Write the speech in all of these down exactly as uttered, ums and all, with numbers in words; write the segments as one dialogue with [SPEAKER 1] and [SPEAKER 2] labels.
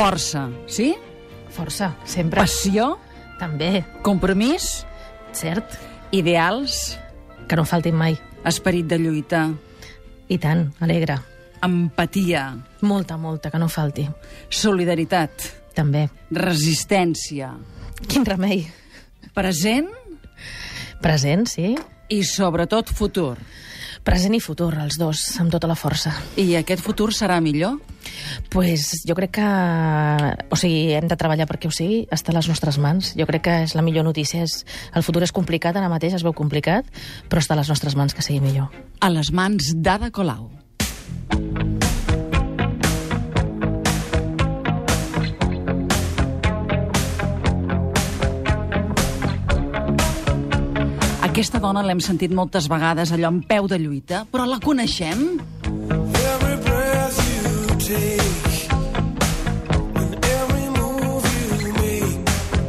[SPEAKER 1] Força, sí?
[SPEAKER 2] Força, sempre.
[SPEAKER 1] Passió?
[SPEAKER 2] També.
[SPEAKER 1] Compromís?
[SPEAKER 2] Cert.
[SPEAKER 1] Ideals?
[SPEAKER 2] Que no faltin mai.
[SPEAKER 1] Esperit de lluita?
[SPEAKER 2] I tant, alegre.
[SPEAKER 1] Empatia?
[SPEAKER 2] Molta, molta, que no falti.
[SPEAKER 1] Solidaritat?
[SPEAKER 2] També.
[SPEAKER 1] Resistència?
[SPEAKER 2] Quin remei.
[SPEAKER 1] Present?
[SPEAKER 2] Present, sí.
[SPEAKER 1] I sobretot futur?
[SPEAKER 2] Present i futur, els dos, amb tota la força.
[SPEAKER 1] I aquest futur serà millor?
[SPEAKER 2] Pues jo crec que... O sigui, hem de treballar perquè ho sigui, està a les nostres mans. Jo crec que és la millor notícia. És... El futur és complicat, ara mateix es veu complicat, però està a les nostres mans que sigui millor.
[SPEAKER 1] A les mans d'Ada Colau. Aquesta dona l'hem sentit moltes vegades allò en peu de lluita, però la coneixem?
[SPEAKER 3] Every breath you take, and every move you make,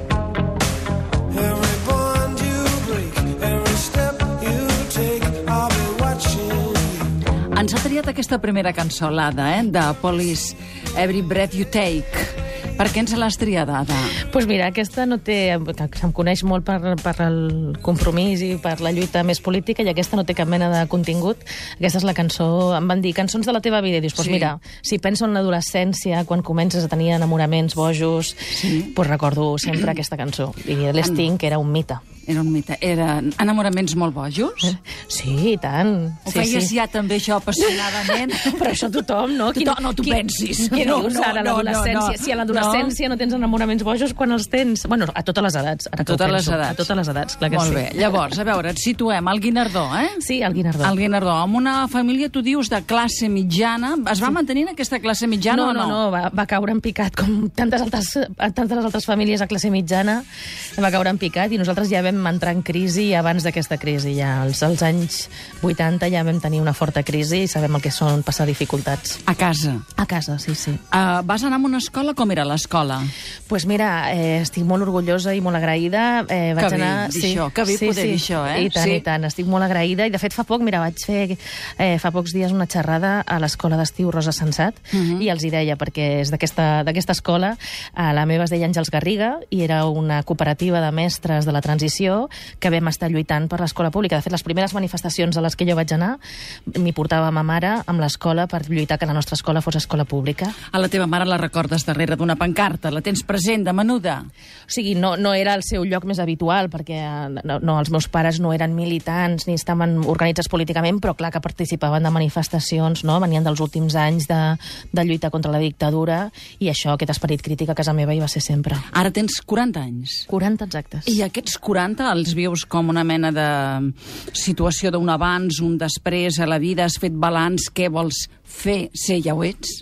[SPEAKER 3] every bond you break, every step you take, I'll be watching you.
[SPEAKER 1] Ens ha triat aquesta primera cançó, l'Ada, eh, de Police, Every Breath You Take. Per què ens l'has triat, Ada?
[SPEAKER 2] Doncs pues mira, aquesta no té... que em coneix molt per, per el compromís i per la lluita més política, i aquesta no té cap mena de contingut. Aquesta és la cançó... Em van dir, cançons de la teva vida, i dius, doncs pues
[SPEAKER 1] Sí.
[SPEAKER 2] mira, si penso en l'adolescència, quan comences a tenir enamoraments bojos,
[SPEAKER 1] Sí.
[SPEAKER 2] pues recordo sempre aquesta cançó. I l'Sting, que era un mite.
[SPEAKER 1] Era un mite. Eren enamoraments molt bojos?
[SPEAKER 2] Sí, i tant.
[SPEAKER 1] Ho
[SPEAKER 2] sí,
[SPEAKER 1] feies
[SPEAKER 2] sí.
[SPEAKER 1] ja també això apassionadament?
[SPEAKER 2] Però això tothom, no?
[SPEAKER 1] Tothom, no, tu pensis.
[SPEAKER 2] Què
[SPEAKER 1] No,
[SPEAKER 2] dius
[SPEAKER 1] no,
[SPEAKER 2] ara,
[SPEAKER 1] no,
[SPEAKER 2] l'adolescència?
[SPEAKER 1] no, no.
[SPEAKER 2] Si a l'adolescència no. no tens enamoraments bojos, quan els tens? Bueno, a totes les edats. Ara
[SPEAKER 1] A
[SPEAKER 2] que ho
[SPEAKER 1] totes les
[SPEAKER 2] penso.
[SPEAKER 1] edats.
[SPEAKER 2] A totes les edats, clar que
[SPEAKER 1] Molt
[SPEAKER 2] sí.
[SPEAKER 1] bé. Llavors, a veure, et situem al Guinardó, eh?
[SPEAKER 2] Sí, el Guinardó.
[SPEAKER 1] Al Guinardó, amb una família, tu dius, de classe mitjana. Es va mantenir en aquesta classe mitjana
[SPEAKER 2] no,
[SPEAKER 1] o no?
[SPEAKER 2] no, no, va, va caure en picat, com tantes altres, tantes altres famílies a classe mitjana, va caure en picat, i nosaltres ja vam entrar en crisi abans d'aquesta crisi. Ja als, als anys vuitanta ja vam tenir una forta crisi i sabem el que són passar dificultats.
[SPEAKER 1] A casa.
[SPEAKER 2] A casa, sí, sí.
[SPEAKER 1] Uh, vas anar a una escola? Com era l'escola?
[SPEAKER 2] Doncs pues mira, eh, estic molt orgullosa i molt agraïda. Eh, vaig
[SPEAKER 1] Que bé
[SPEAKER 2] anar...
[SPEAKER 1] dir això, que bé poder dir això, eh?
[SPEAKER 2] I tant,
[SPEAKER 1] Sí.
[SPEAKER 2] i tant. Estic molt agraïda. I, de fet, fa poc, mira, vaig fer eh, fa pocs dies una xerrada a l'escola d'estiu Rosa Sensat,
[SPEAKER 1] Uh -huh.
[SPEAKER 2] i els hi deia, perquè és d'aquesta d'aquesta escola, eh, la meva es deia Àngels Garriga, i era una cooperativa de mestres de la transició que vam estar lluitant per l'escola pública. De fet, les primeres manifestacions a les que jo vaig anar m'hi portava ma mare amb l'escola per lluitar que la nostra escola fos escola pública.
[SPEAKER 1] A la teva mare la recordes darrere d'una pancarta? La tens present, de menuda?
[SPEAKER 2] O sigui, no, no era el seu lloc més habitual, perquè no, no, els meus pares no eren militants ni estaven organitzats políticament, però clar que participaven de manifestacions, no? Venien dels últims anys de, de lluita contra la dictadura, i això, aquest esperit crític a casa meva hi va ser sempre.
[SPEAKER 1] Ara tens quaranta anys.
[SPEAKER 2] quaranta exactes.
[SPEAKER 1] I aquests quaranta els vius com una mena de situació d'un abans, un després a la vida? Has fet balanç? Què vols fer? Ser, ja ho ets?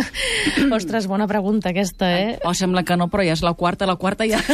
[SPEAKER 2] Ostres, bona pregunta aquesta, eh?
[SPEAKER 1] Oh, sembla que no, però ja és la quarta, la quarta ja...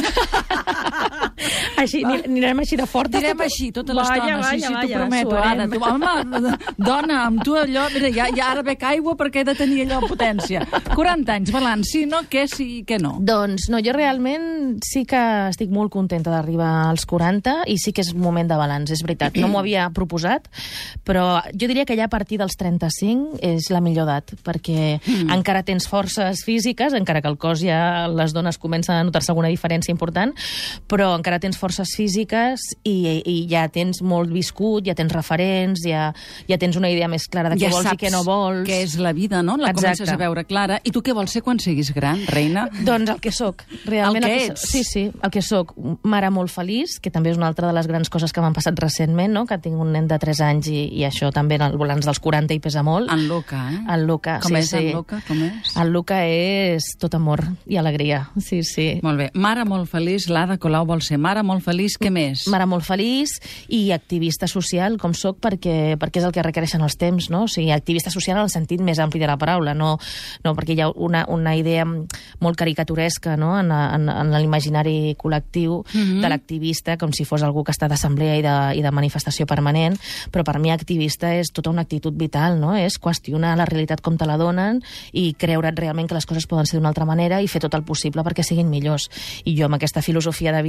[SPEAKER 2] Així, anirem així de fortes?
[SPEAKER 1] Direm
[SPEAKER 2] tot-
[SPEAKER 1] així, tota
[SPEAKER 2] Vaja,
[SPEAKER 1] l'estona, sí, sí,
[SPEAKER 2] vaja,
[SPEAKER 1] t'ho prometo,
[SPEAKER 2] suarem.
[SPEAKER 1] ara. Tu, home, dona, amb tu allò... Mira, ja, ja ara bec aigua perquè he de tenir allò potència. quaranta anys, balanç, sí, no? Què sí, què no?
[SPEAKER 2] Doncs no, jo realment sí que estic molt contenta d'arribar als quaranta, i sí que és un moment de balanç, és veritat. No m'ho havia proposat, però jo diria que ja a partir dels trenta-cinc és la millor edat, perquè mm. encara tens forces físiques, encara que el cos ja, les dones comencen a notar-se alguna diferència important, però encara tens forces físiques i, i ja tens molt viscut, ja tens referents, ja, ja tens una idea més clara de què
[SPEAKER 1] Ja
[SPEAKER 2] vols i què no vols.
[SPEAKER 1] què és la vida, no? La
[SPEAKER 2] Exacte.
[SPEAKER 1] comences a veure clara. I tu què vols ser quan siguis gran, reina?
[SPEAKER 2] Doncs el que sóc, realment.
[SPEAKER 1] El que
[SPEAKER 2] so-
[SPEAKER 1] ets.
[SPEAKER 2] Sí, sí, el que sóc. Mare molt feliç, que també és una altra de les grans coses que m'han passat recentment, no? Que tinc un nen de tres anys i, i això també en el balanç dels quaranta hi pesa molt.
[SPEAKER 1] En Luca, eh?
[SPEAKER 2] El Luca,
[SPEAKER 1] Com
[SPEAKER 2] sí,
[SPEAKER 1] és
[SPEAKER 2] sí.
[SPEAKER 1] en Luca? Com és?
[SPEAKER 2] El Luca és tot amor i alegria, sí, sí.
[SPEAKER 1] Molt bé. Mare molt feliç, l'Ada Colau vol ser mare molt feliç, què més?
[SPEAKER 2] Mare molt feliç i activista social, com sóc, perquè, perquè és el que requereixen els temps, no? O sigui, activista social en el sentit més ampli de la paraula, no, no perquè hi ha una, una idea molt caricaturesca, no?, en, en, en l'imaginari col·lectiu
[SPEAKER 1] Mhm.
[SPEAKER 2] de l'activista, com si fos algú que està d'assemblea i, de, i de manifestació permanent, però per mi activista és tota una actitud vital, no? És qüestionar la realitat com te la donen i creure't realment que les coses poden ser d'una altra manera i fer tot el possible perquè siguin millors. I jo amb aquesta filosofia de vida pues,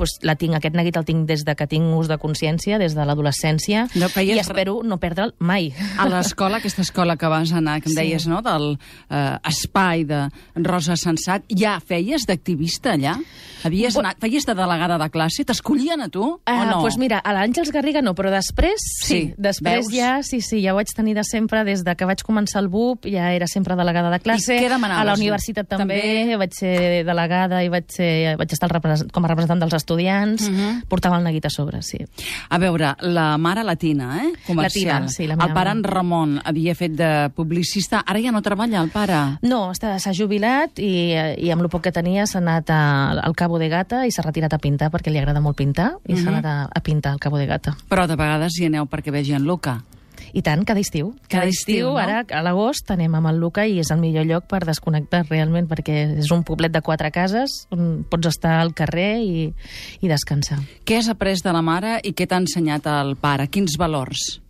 [SPEAKER 2] llavors la tinc, aquest neguit el tinc des de que tinc ús de consciència, des de l'adolescència,
[SPEAKER 1] No, feies
[SPEAKER 2] i espero no perdre'l mai.
[SPEAKER 1] A l'escola, aquesta escola que vas anar, que em
[SPEAKER 2] Sí.
[SPEAKER 1] deies, no?, del eh, espai de Rosa Sensat, ja feies d'activista allà? Havies
[SPEAKER 2] Bu-
[SPEAKER 1] anat, feies de delegada de classe? T'escollien a tu o
[SPEAKER 2] Ah,
[SPEAKER 1] no?
[SPEAKER 2] Doncs mira, a l'Àngels Garriga no, però després sí.
[SPEAKER 1] Sí,
[SPEAKER 2] Després
[SPEAKER 1] veus?
[SPEAKER 2] ja, sí, sí, ja ho vaig tenir de sempre, des de que vaig començar el B U P, ja era sempre delegada de classe.
[SPEAKER 1] I què demanaves?
[SPEAKER 2] A la universitat també,
[SPEAKER 1] També?
[SPEAKER 2] vaig ser delegada i vaig, ser, vaig estar represent, com a representant dels estudiants,
[SPEAKER 1] Mhm.
[SPEAKER 2] portava el neguit a sobre, sí.
[SPEAKER 1] A veure, la mare latina, eh? Comercial.
[SPEAKER 2] Latina, sí, la meva
[SPEAKER 1] El pare,
[SPEAKER 2] mare.
[SPEAKER 1] en Ramon, havia fet de publicista. Ara ja no treballa, el pare.
[SPEAKER 2] No, està- s'ha jubilat i, i amb el poc que tenia s'ha anat a, al Cabo de Gata i s'ha retirat a pintar perquè li agrada molt pintar i s'ha
[SPEAKER 1] Mhm.
[SPEAKER 2] anat a, a pintar al Cabo de Gata.
[SPEAKER 1] Però de vegades hi aneu perquè vegi en Luca.
[SPEAKER 2] I tant, cada estiu.
[SPEAKER 1] Cada estiu, no?
[SPEAKER 2] Ara, a l'agost, anem amb el Luca i és el millor lloc per desconnectar realment, perquè és un poblet de quatre cases on pots estar al carrer i, i descansar.
[SPEAKER 1] Què has après de la mare i què t'ha ensenyat el pare? Quins valors?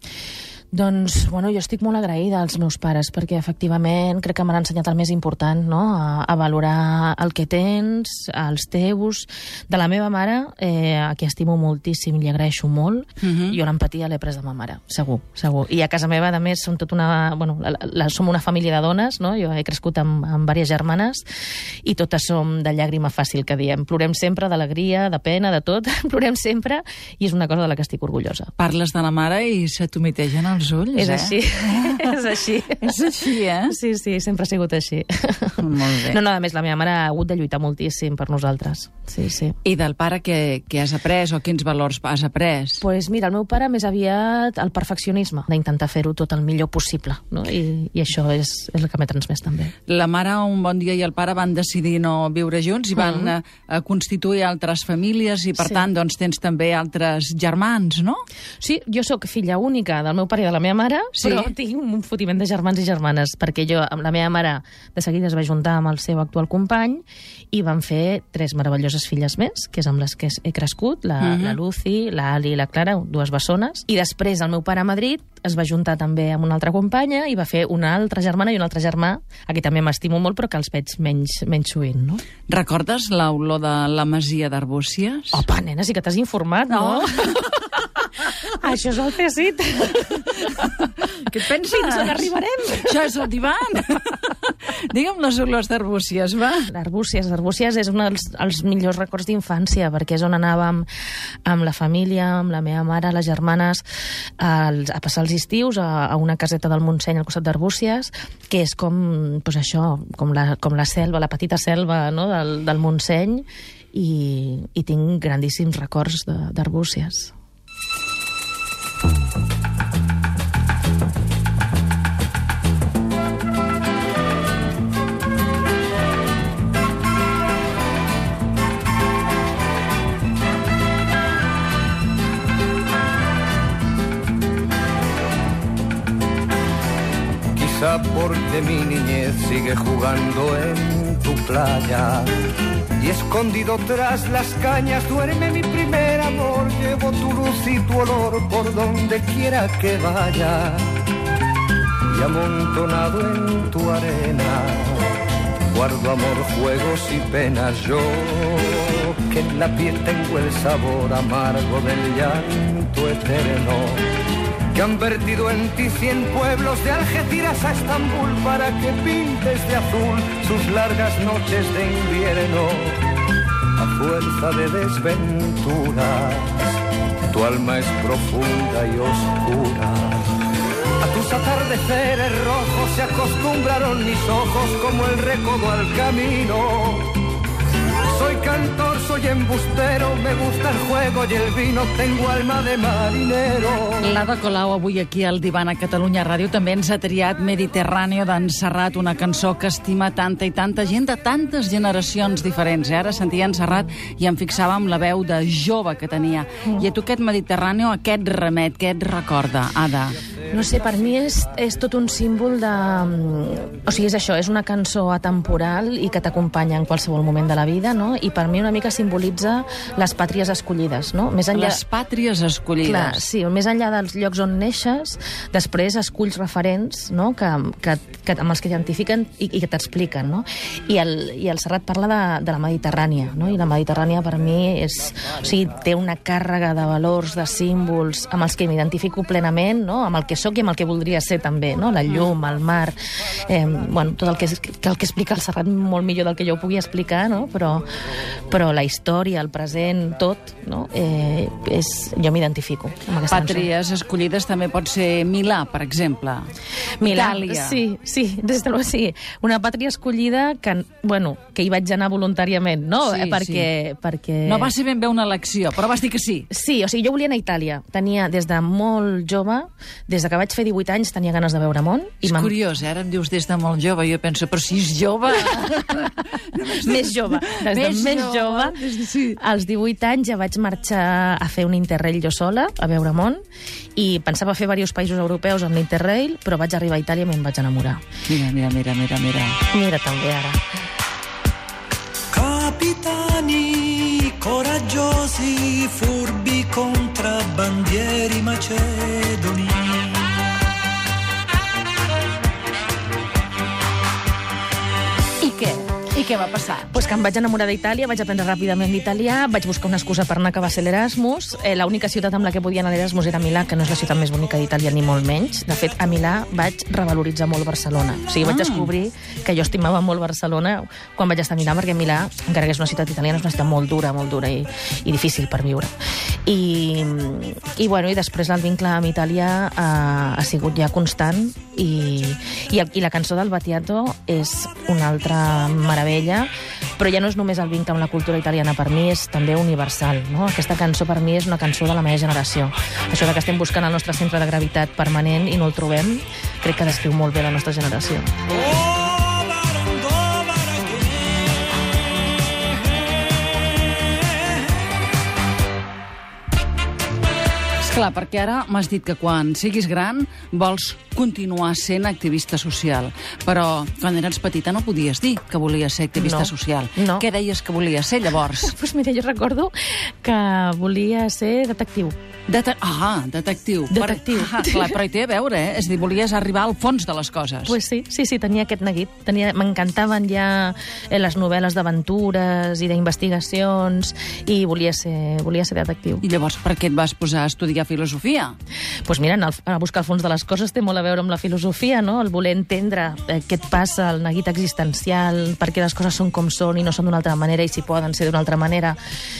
[SPEAKER 2] Doncs, bueno, jo estic molt agraïda als meus pares perquè, efectivament, crec que m'han ensenyat el més important, no?, a, a valorar el que tens, els teus. De la meva mare, eh, a qui estimo moltíssim i li agraeixo molt,
[SPEAKER 1] Mhm.
[SPEAKER 2] jo l'empatia l'he pres de ma mare, segur, segur. I a casa meva, a més, som tot una... Bueno, la, la, som una família de dones, no?, jo he crescut amb, amb diverses germanes i totes som de llàgrima fàcil, que diem. Plorem sempre d'alegria, de pena, de tot, plorem sempre, i és una cosa de la que estic orgullosa.
[SPEAKER 1] Parles de la mare i se t'humitegen els ulls,
[SPEAKER 2] És
[SPEAKER 1] eh?
[SPEAKER 2] així, és així.
[SPEAKER 1] És així, eh?
[SPEAKER 2] Sí, sí, sempre ha sigut així.
[SPEAKER 1] Molt bé.
[SPEAKER 2] No, no, a més, la meva mare ha hagut de lluitar moltíssim per nosaltres. Sí, sí.
[SPEAKER 1] I del pare què, què has après o quins valors has après?
[SPEAKER 2] Pues mira, el meu pare més aviat el perfeccionisme, d'intentar fer-ho tot el millor possible, no? I, i això és, és el que m'he transmès també.
[SPEAKER 1] La mare un bon dia i el pare van decidir no viure junts i van
[SPEAKER 2] Mhm.
[SPEAKER 1] eh, constituir altres famílies i, per
[SPEAKER 2] Sí.
[SPEAKER 1] tant, doncs, tens també altres germans, no?
[SPEAKER 2] Sí, jo sóc filla única del meu pare i de la meva mare,
[SPEAKER 1] Sí.
[SPEAKER 2] però tinc un fotiment de germans i germanes, perquè jo, amb la meva mare, de seguida es va juntar amb el seu actual company i van fer tres meravelloses filles més, que és amb les que he crescut, la,
[SPEAKER 1] Mhm.
[SPEAKER 2] la Lucy, la Ali i la Clara, dues bessones. I després el meu pare a Madrid es va juntar també amb una altra companya i va fer una altra germana i un altre germà, a qui també m'estimo molt, però que els veig menys, menys sovint, no?
[SPEAKER 1] Recordes l'olor de la masia d'Arbúcies?
[SPEAKER 2] Opa, nena, sí que t'has informat, no?
[SPEAKER 1] No.
[SPEAKER 2] Això és el Cecit.
[SPEAKER 1] Què et penses?
[SPEAKER 2] Fins on arribarem?
[SPEAKER 1] Això és el divan. Digue'm les olors d'Arbúcies, va.
[SPEAKER 2] L'Arbúcies, l'Arbúcies és un dels els millors records d'infància, perquè és on anàvem amb la família, amb la meva mare, les germanes, als, a passar els estius a, a una caseta del Montseny al costat d'Arbúcies, que és com, doncs això, com la, com la selva, la petita selva, no?, del, del Montseny, i, i tinc grandíssims records de- d'Arbúcies.
[SPEAKER 4] Quizá porque mi niñez sigue jugando en tu playa y escondido tras las cañas duerme mi primer amor. Llevo tu luz y tu olor por donde quiera que vaya y amontonado en tu arena guardo amor, juegos y penas. Yo que en la piel tengo el sabor amargo del llanto eterno, que han vertido en ti cien pueblos de Algeciras a Estambul para que pintes de azul sus largas noches de invierno. A fuerza de desventuras, tu alma es profunda y oscura. A tus atardeceres rojos se acostumbraron mis ojos como el recodo al camino. Soy cantor, soy embustero, me gusta el juego y el vino, tengo alma de marinero.
[SPEAKER 1] L'Ada Colau avui aquí al Divan a Catalunya Ràdio també ens ha triat Mediterráneo d'en Serrat, una cançó que estima tanta i tanta gent de tantes generacions diferents. Eh? Ara sentia en Serrat i em fixava amb la veu de jove que tenia. I a tu aquest Mediterráneo, aquest remet, què et recorda, Ada?
[SPEAKER 2] No sé, per mi és, és tot un símbol de... O sigui, és això, és una cançó atemporal i que t'acompanya en qualsevol moment de la vida, no? I per mi una mica simbolitza les pàtries escollides, no? Més enllà...
[SPEAKER 1] Les pàtries escollides.
[SPEAKER 2] Clar, sí, més enllà dels llocs on neixes, després esculls referents, no? que, que, que, amb els que identifiquen i, i que t'expliquen, no? I el, i el Serrat parla de, de la Mediterrània, no? I la Mediterrània per mi és... O sigui, té una càrrega de valors, de símbols, amb els que m'identifico plenament, no? Amb el que sóc i amb el que voldria ser també, no? La llum, el mar... Eh, bueno, tot el que, el que explica el Serrat molt millor del que jo ho pugui explicar, no? Però, però la història, el present, tot, no? Eh, és, jo m'identifico amb aquesta
[SPEAKER 1] Pàtries
[SPEAKER 2] cançó.
[SPEAKER 1] escollides també pot ser Milà, per exemple.
[SPEAKER 2] Milà,
[SPEAKER 1] Itàlia.
[SPEAKER 2] sí, sí, des de sí. Una pàtria escollida que, bueno, que hi vaig anar voluntàriament, no?
[SPEAKER 1] Sí,
[SPEAKER 2] perquè,
[SPEAKER 1] sí.
[SPEAKER 2] perquè...
[SPEAKER 1] No va ser ben bé una elecció, però vas dir que sí.
[SPEAKER 2] Sí, o sigui, jo volia anar a Itàlia. Tenia, des de molt jove, des de que vaig fer divuit anys, tenia ganes de veure món.
[SPEAKER 1] És curiós, eh? Ara em dius des de molt jove, jo penso, però si és jove...
[SPEAKER 2] Més jove. Des de
[SPEAKER 1] Més
[SPEAKER 2] més
[SPEAKER 1] jove,
[SPEAKER 2] jove,
[SPEAKER 1] sí.
[SPEAKER 2] als divuit anys ja vaig marxar a fer un Interrail jo sola, a veure món, i pensava fer diversos països europeus amb l'Interrail, però vaig arribar a Itàlia i me'n vaig enamorar.
[SPEAKER 1] Mira, mira, mira, mira, mira.
[SPEAKER 2] Mira també ara.
[SPEAKER 3] Capitani coraggiosi, furbi contrabbandieri macedoni.
[SPEAKER 1] I què? I què va passar?
[SPEAKER 2] Pues que em vaig enamorar d'Itàlia, vaig aprendre ràpidament l'italià, vaig buscar una excusa per anar que va ser l'Erasmus. Eh, L'única ciutat amb la que podia anar a l'Erasmus era Milà, que no és la ciutat més bonica d'Itàlia, ni molt menys. De fet, a Milà vaig revaloritzar molt Barcelona. O sigui, vaig
[SPEAKER 1] Ah.
[SPEAKER 2] descobrir que jo estimava molt Barcelona quan vaig estar a Milà, perquè Milà, encara que és una ciutat italiana, és una ciutat molt dura, molt dura i, i difícil per viure. I, i, bueno, i després el vincle amb Itàlia ha, ha sigut ja constant i, i, i la cançó del Battiato és una altra meravella, però ja no és només el vincle amb la cultura italiana, per mi és també universal, no? Aquesta cançó per mi és una cançó de la meva generació. Això de que estem buscant el nostre centre de gravitat permanent i no el trobem, crec que descriu molt bé la nostra generació.
[SPEAKER 1] Clar, perquè ara m'has dit que quan siguis gran vols continuar sent activista social. Però quan eres petita no podies dir que volies ser activista
[SPEAKER 2] No,
[SPEAKER 1] social.
[SPEAKER 2] no.
[SPEAKER 1] Què deies que volies ser, llavors?
[SPEAKER 2] Doncs pues mira, jo recordo que volia ser detectiu.
[SPEAKER 1] Dete ah, detectiu.
[SPEAKER 2] Detectiu.
[SPEAKER 1] Per... Ah, clar, però hi té a veure, eh? És a dir, volies arribar al fons de les coses.
[SPEAKER 2] Pues sí, sí, sí, tenia aquest neguit. Tenia... M'encantaven ja eh, les novel·les d'aventures i d'investigacions i volia ser, volia ser detectiu.
[SPEAKER 1] I llavors per què et vas posar a estudiar filosofia?
[SPEAKER 2] Pues mira, anar a buscar el fons de les coses té molt a veure amb la filosofia, no? El voler entendre eh, què et passa, el neguit existencial, per què les coses són com són i no són d'una altra manera i si poden ser d'una altra manera.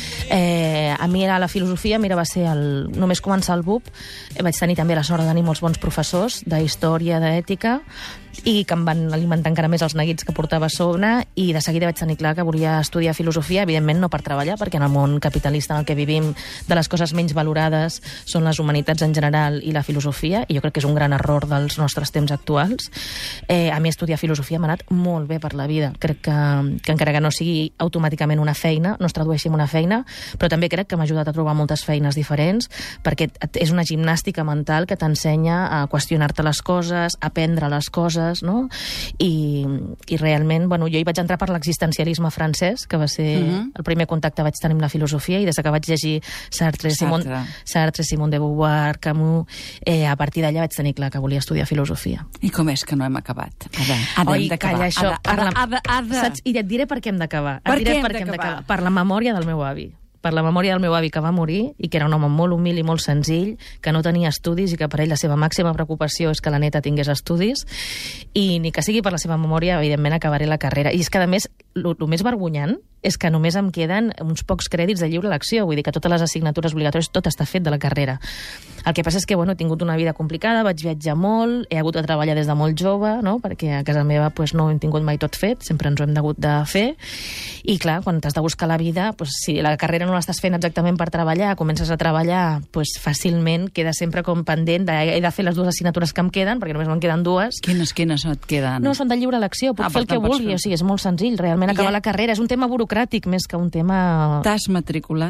[SPEAKER 2] Eh, a mi era la filosofia, mira, va ser el... Només començar el B U P, eh, vaig tenir també la sort de tenir molts bons professors de història, d'ètica, i que em van alimentar encara més els neguits que portava a sobre, i de seguida vaig tenir clar que volia estudiar filosofia, evidentment no per treballar, perquè en el món capitalista en el que vivim de les coses menys valorades són les humanitats en general i la filosofia, i jo crec que és un gran error dels nostres temps actuals. Eh, a mi estudiar filosofia m'ha anat molt bé per la vida. Crec que, que encara que no sigui automàticament una feina, no es tradueixi en una feina, però també crec que m'ha ajudat a trobar moltes feines diferents, perquè és una gimnàstica mental que t'ensenya a qüestionar-te les coses, a aprendre les coses, no? I, i realment, bueno, jo hi vaig entrar per l'existencialisme francès, que va ser uh-huh. el primer contacte que vaig tenir amb la filosofia, i des que vaig llegir Sartre, Simone, Sartre, Simone de Beauvoir, Camus, eh, a partir d'allà vaig tenir clar que volia estudiar filosofia.
[SPEAKER 1] I com és que no hem acabat? Ada, ada,
[SPEAKER 2] Oi,
[SPEAKER 1] hem d'acabar.
[SPEAKER 2] calla, això.
[SPEAKER 1] Ada, ada, ada, ada.
[SPEAKER 2] Saps? I et diré per què hem d'acabar.
[SPEAKER 1] Per
[SPEAKER 2] Et diré
[SPEAKER 1] què hem
[SPEAKER 2] per què hem
[SPEAKER 1] d'acabar?
[SPEAKER 2] d'acabar. Per la memòria del meu avi. Per la memòria del meu avi que va morir i que era un home molt humil i molt senzill, que no tenia estudis i que per ell la seva màxima preocupació és que la neta tingués estudis, i ni que sigui per la seva memòria, evidentment acabaré la carrera. I és que, a més, el més vergonyant és que només em queden uns pocs crèdits de lliure elecció, vull dir que totes les assignatures obligatòries, tot està fet de la carrera. El que passa és que, bueno, he tingut una vida complicada, vaig viatjar molt, he hagut de treballar des de molt jove, no? Perquè a casa meva pues, no hem tingut mai tot fet, sempre ens ho hem hagut de fer, i clar, quan t'has de buscar la vida, pues, si la carrera no l'estàs fent exactament per treballar, comences a treballar, pues, fàcilment queda sempre com pendent de, he de fer les dues assignatures que em queden, perquè només me'n queden dues.
[SPEAKER 1] Quines, quines et queden?
[SPEAKER 2] No, són de lliure elecció, puc
[SPEAKER 1] Ah,
[SPEAKER 2] fer el
[SPEAKER 1] per
[SPEAKER 2] que
[SPEAKER 1] tant, pots
[SPEAKER 2] vulgui,
[SPEAKER 1] fer.
[SPEAKER 2] o sigui, és molt senzill, realment
[SPEAKER 1] I
[SPEAKER 2] acabar
[SPEAKER 1] ja-
[SPEAKER 2] la carrera, és un tema burocràtic més que un tema...
[SPEAKER 1] T'has matriculat?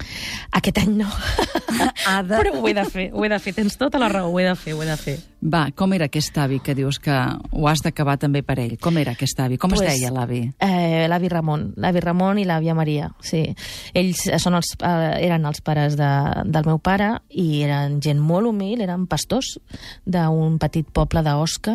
[SPEAKER 2] Aquest any no.
[SPEAKER 1] Ha de...
[SPEAKER 2] Però ho he de fer, ho he de fer. Tens tota la raó, ho he de fer, ho he de fer.
[SPEAKER 1] Va, com era aquest avi que dius que ho has d'acabar també per ell? Com era aquest avi? Com pues, es deia l'avi?
[SPEAKER 2] Eh, l'avi Ramon. L'avi Ramon i l'àvia Maria, sí. Ells són els, eh, eren els pares de, del meu pare i eren gent molt humil, eren pastors d'un petit poble d'Osca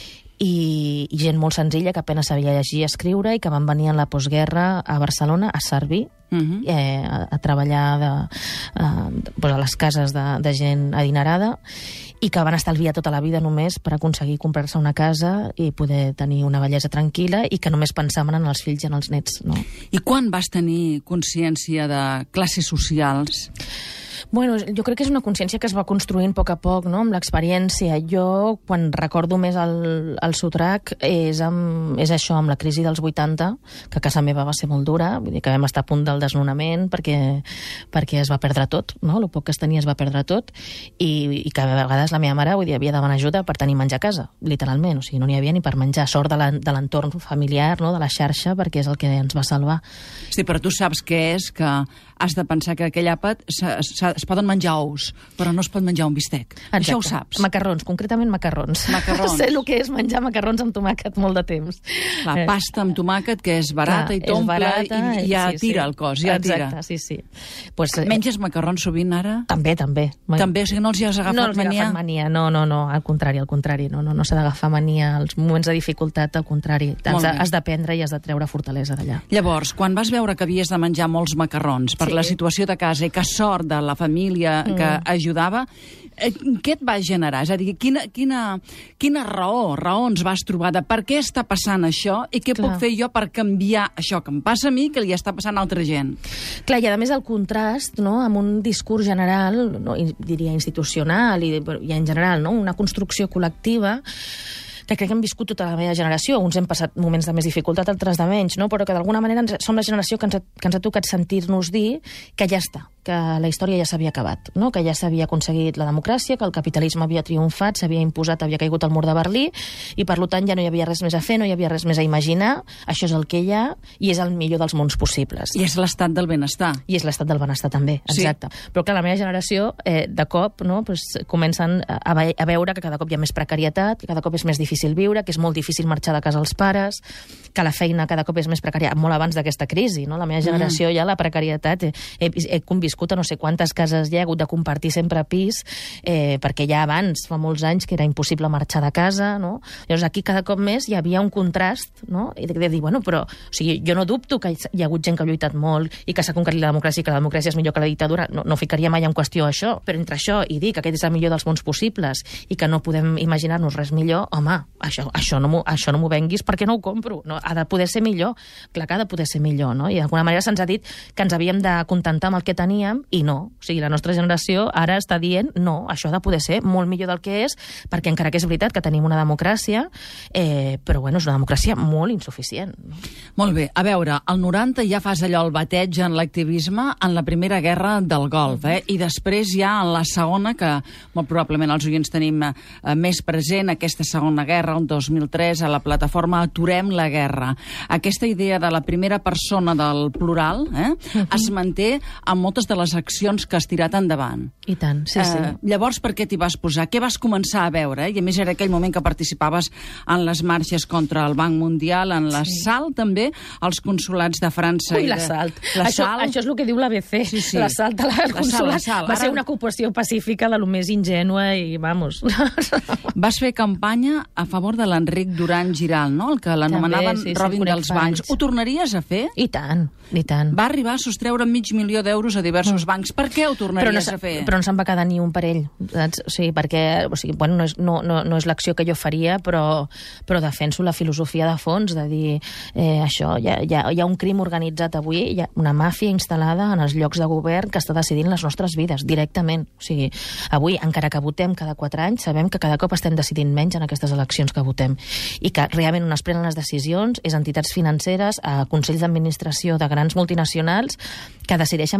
[SPEAKER 2] i, i gent molt senzilla que apenas sabia llegir i escriure i que van venir en la postguerra a Barcelona a servir, uh -huh. eh, a, a treballar de, a, pues a les cases de, de gent adinerada i que van estalviar tota la vida només per aconseguir comprar-se una casa i poder tenir una bellesa tranquil·la i que només pensaven en els fills i en els nets. No?
[SPEAKER 1] I quan vas tenir consciència de classes socials?
[SPEAKER 2] Bueno, jo crec que és una consciència que es va construint a poc a poc, no?, amb l'experiència. Jo, quan recordo més el, el Sotrac, és, amb, és això, amb la crisi dels vuitanta, que a casa meva va ser molt dura, vull dir que vam estar a punt del desnonament perquè, perquè es va perdre tot, no?, el poc que es tenia es va perdre tot, i, i que a vegades la meva mare, vull dir, havia de demanar ajuda per tenir menjar a casa, literalment, o sigui, no n'hi havia ni per menjar, sort de l'entorn familiar, no?, de la xarxa, perquè és el que ens va salvar.
[SPEAKER 1] Sí, però tu saps què és, que has de pensar que aquell àpat es poden menjar ous, però no es pot menjar un bistec.
[SPEAKER 2] Exacte.
[SPEAKER 1] Això ho saps.
[SPEAKER 2] Macarrons, concretament macarrons.
[SPEAKER 1] Macarrons.
[SPEAKER 2] Sé el que és menjar macarrons amb tomàquet molt de temps.
[SPEAKER 1] La pasta amb tomàquet, que és barata. Clar, i t'omple i ja sí, tira sí. el cos, ja
[SPEAKER 2] Exacte,
[SPEAKER 1] tira.
[SPEAKER 2] sí, sí. Pues,
[SPEAKER 1] Menges macarrons sovint ara?
[SPEAKER 2] També, també.
[SPEAKER 1] També, o sigui, no els hi has agafat
[SPEAKER 2] no els
[SPEAKER 1] mania?
[SPEAKER 2] No els he agafat mania, no, no, no, al contrari, al contrari, no, no, no s'ha d'agafar mania als moments de dificultat, al contrari. Has, has d'aprendre i has de treure fortalesa d'allà.
[SPEAKER 1] Llavors, quan vas veure que havies de menjar molts macarrons per sí. la situació de casa i que sort de la família mm. que ajudava, què et va generar? És a dir, quina, quina, quina raó, raons vas trobar de per què està passant això i què Clar. puc fer jo per canviar això que em passa a mi que li està passant a altra gent?
[SPEAKER 2] Clar, i a més el contrast, no?, amb un discurs general, no, diria institucional i, i en general, no?, una construcció col·lectiva que crec que hem viscut tota la meva generació. Uns hem passat moments de més dificultat, altres de menys, no? Però que d'alguna manera ens, som la generació que ens ha, que ens ha tocat sentir-nos dir que ja està, que la història ja s'havia acabat, no? Que ja s'havia aconseguit la democràcia, que el capitalisme havia triomfat, s'havia imposat, havia caigut el mur de Berlí, i per tant ja no hi havia res més a fer, no hi havia res més a imaginar, això és el que hi ha, i és el millor dels mons possibles.
[SPEAKER 1] I és l'estat del benestar.
[SPEAKER 2] I és l'estat del benestar també, exacte. Sí. Però clar, la meva generació, eh, de cop, no, pues, comencen a, a veure que cada cop hi ha més precarietat, que cada cop és més difícil viure, que és molt difícil marxar de casa als pares, que la feina cada cop és més precària, molt abans d'aquesta crisi, no? La meva generació mm. ja la precarietat, he, he, he conviscut a no sé quantes cases hi ha hagut de compartir sempre pis, eh, perquè ja abans, fa molts anys, que era impossible marxar de casa, no? Llavors aquí cada cop més hi havia un contrast, no? I de, de dir, bueno, però, o sigui, jo no dubto que hi ha hagut gent que ha lluitat molt i que s'ha conquerit la democràcia i que la democràcia és millor que la dictadura, no, no ficaria mai en qüestió això, però entre això i dir que aquest és el millor dels mons possibles i que no podem imaginar-nos res millor, home, això, això no m'ho això no m'ho venguis perquè no ho compro, no? Ha de poder ser millor, clar que ha de poder ser millor, no? I d'alguna manera se'ns ha dit que ens havíem de contentar amb el que teníem i no, o sigui, la nostra generació ara està dient, no, això ha de poder ser molt millor del que és, perquè encara que és veritat que tenim una democràcia, eh, però bueno, és una democràcia molt insuficient. No?
[SPEAKER 1] Molt bé, a veure, al noranta ja fas allò el bateig en l'activisme en la primera guerra del Golf, eh? I després ja en la segona, que molt probablement els oients tenim eh, més present, aquesta segona guerra, el dos mil tres, a la plataforma Aturem la Guerra. Aquesta idea de la primera persona del plural eh, uh-huh. es manté en moltes de les accions que has tirat endavant.
[SPEAKER 2] I tant, sí, sí.
[SPEAKER 1] Eh, llavors, per què t'hi vas posar? Què vas començar a veure? Eh? I a més era aquell moment que participaves en les marxes contra el Banc Mundial, en l'assalt sí. també, als consulats de França.
[SPEAKER 2] Ui,
[SPEAKER 1] i de...
[SPEAKER 2] l'assalt. Això, això és el que diu l'A B C. Sí, sí. L'assalt al consulat va ser una ocupació pacífica de lo més ingènua i, vamos...
[SPEAKER 1] Vas fer campanya a favor de l'Enric Duran Giral, no? El que l'anomenaven sí, Robin sí, dels bancs. Ho tornaries a fer?
[SPEAKER 2] I tant, i tant.
[SPEAKER 1] Va arribar a sostreure mig milió d'euros a diversos mm. bancs. Per què ho tornaries
[SPEAKER 2] no,
[SPEAKER 1] a fer?
[SPEAKER 2] Però no se'n va quedar ni un parell, saps? O sigui, perquè, o sigui, bueno, no és, no, no, no és l'acció que jo faria, però, però defenso la filosofia de fons, de dir, eh, això, hi ha, hi, ha, hi ha un crim organitzat avui, hi ha una màfia instal·lada en els llocs de govern que està decidint les nostres vides, directament. O sigui, avui, encara que votem cada quatre anys, sabem que cada cop estem decidint menys en aquestes eleccions que votem. I que realment on es prenen les decisions és entitats financeres, a consells d'administració de grans multinacionals que decideixen per sobre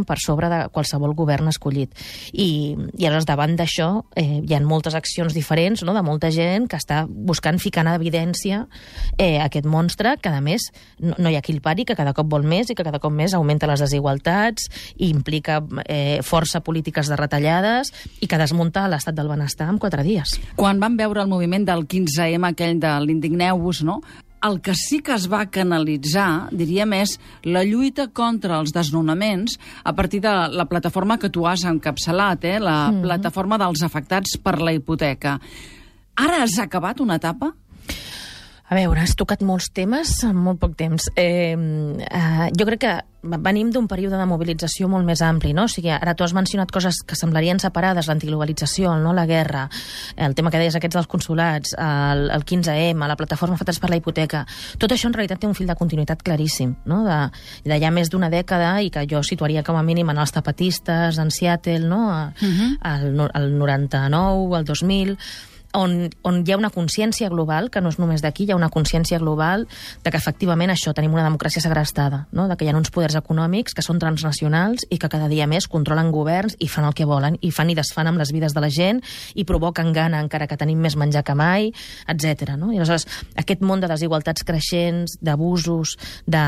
[SPEAKER 2] sempre de qualsevol govern escollit. I, i aleshores, davant d'això, eh, hi ha moltes accions diferents, no?, de molta gent que està buscant ficar en evidència eh, aquest monstre, que a més no, no hi ha qui el pari, que cada cop vol més i que cada cop més augmenta les desigualtats i implica eh, força polítiques de retallades i que desmunta l'estat del benestar en quatre dies.
[SPEAKER 1] Quan vam veure el moviment del quinze ema, aquell de l'Indigneu-vos, no?, el que sí que es va canalitzar, diríem, és la lluita contra els desnonaments a partir de la plataforma que tu has encapçalat, eh? la mm-hmm. plataforma dels afectats per la hipoteca. Ara has acabat una etapa?
[SPEAKER 2] A veure, has tocat molts temes en molt poc temps. Eh, eh, jo crec que venim d'un període de mobilització molt més ampli, no? O sigui, ara tu has mencionat coses que semblarien separades, l'antiglobalització, no?, la guerra, el tema que deies aquests dels consulats, el, el quinze ema, la plataforma Afectats per la hipoteca. Tot això en realitat té un fil de continuïtat claríssim, no?, de, de ja més d'una dècada, i que jo situaria com a mínim en els tapatistes, en Seattle, no?, uh-huh. el, el noranta-nou, el dos mil... On, on hi ha una consciència global, que no és només d'aquí, hi ha una consciència global de que efectivament això, tenim una democràcia segrestada, no?, de que hi ha uns poders econòmics que són transnacionals i que cada dia més controlen governs i fan el que volen, i fan i desfan amb les vides de la gent i provoquen gana encara que tenim més menjar que mai, etcètera. No? I aleshores, aquest món de desigualtats creixents, d'abusos,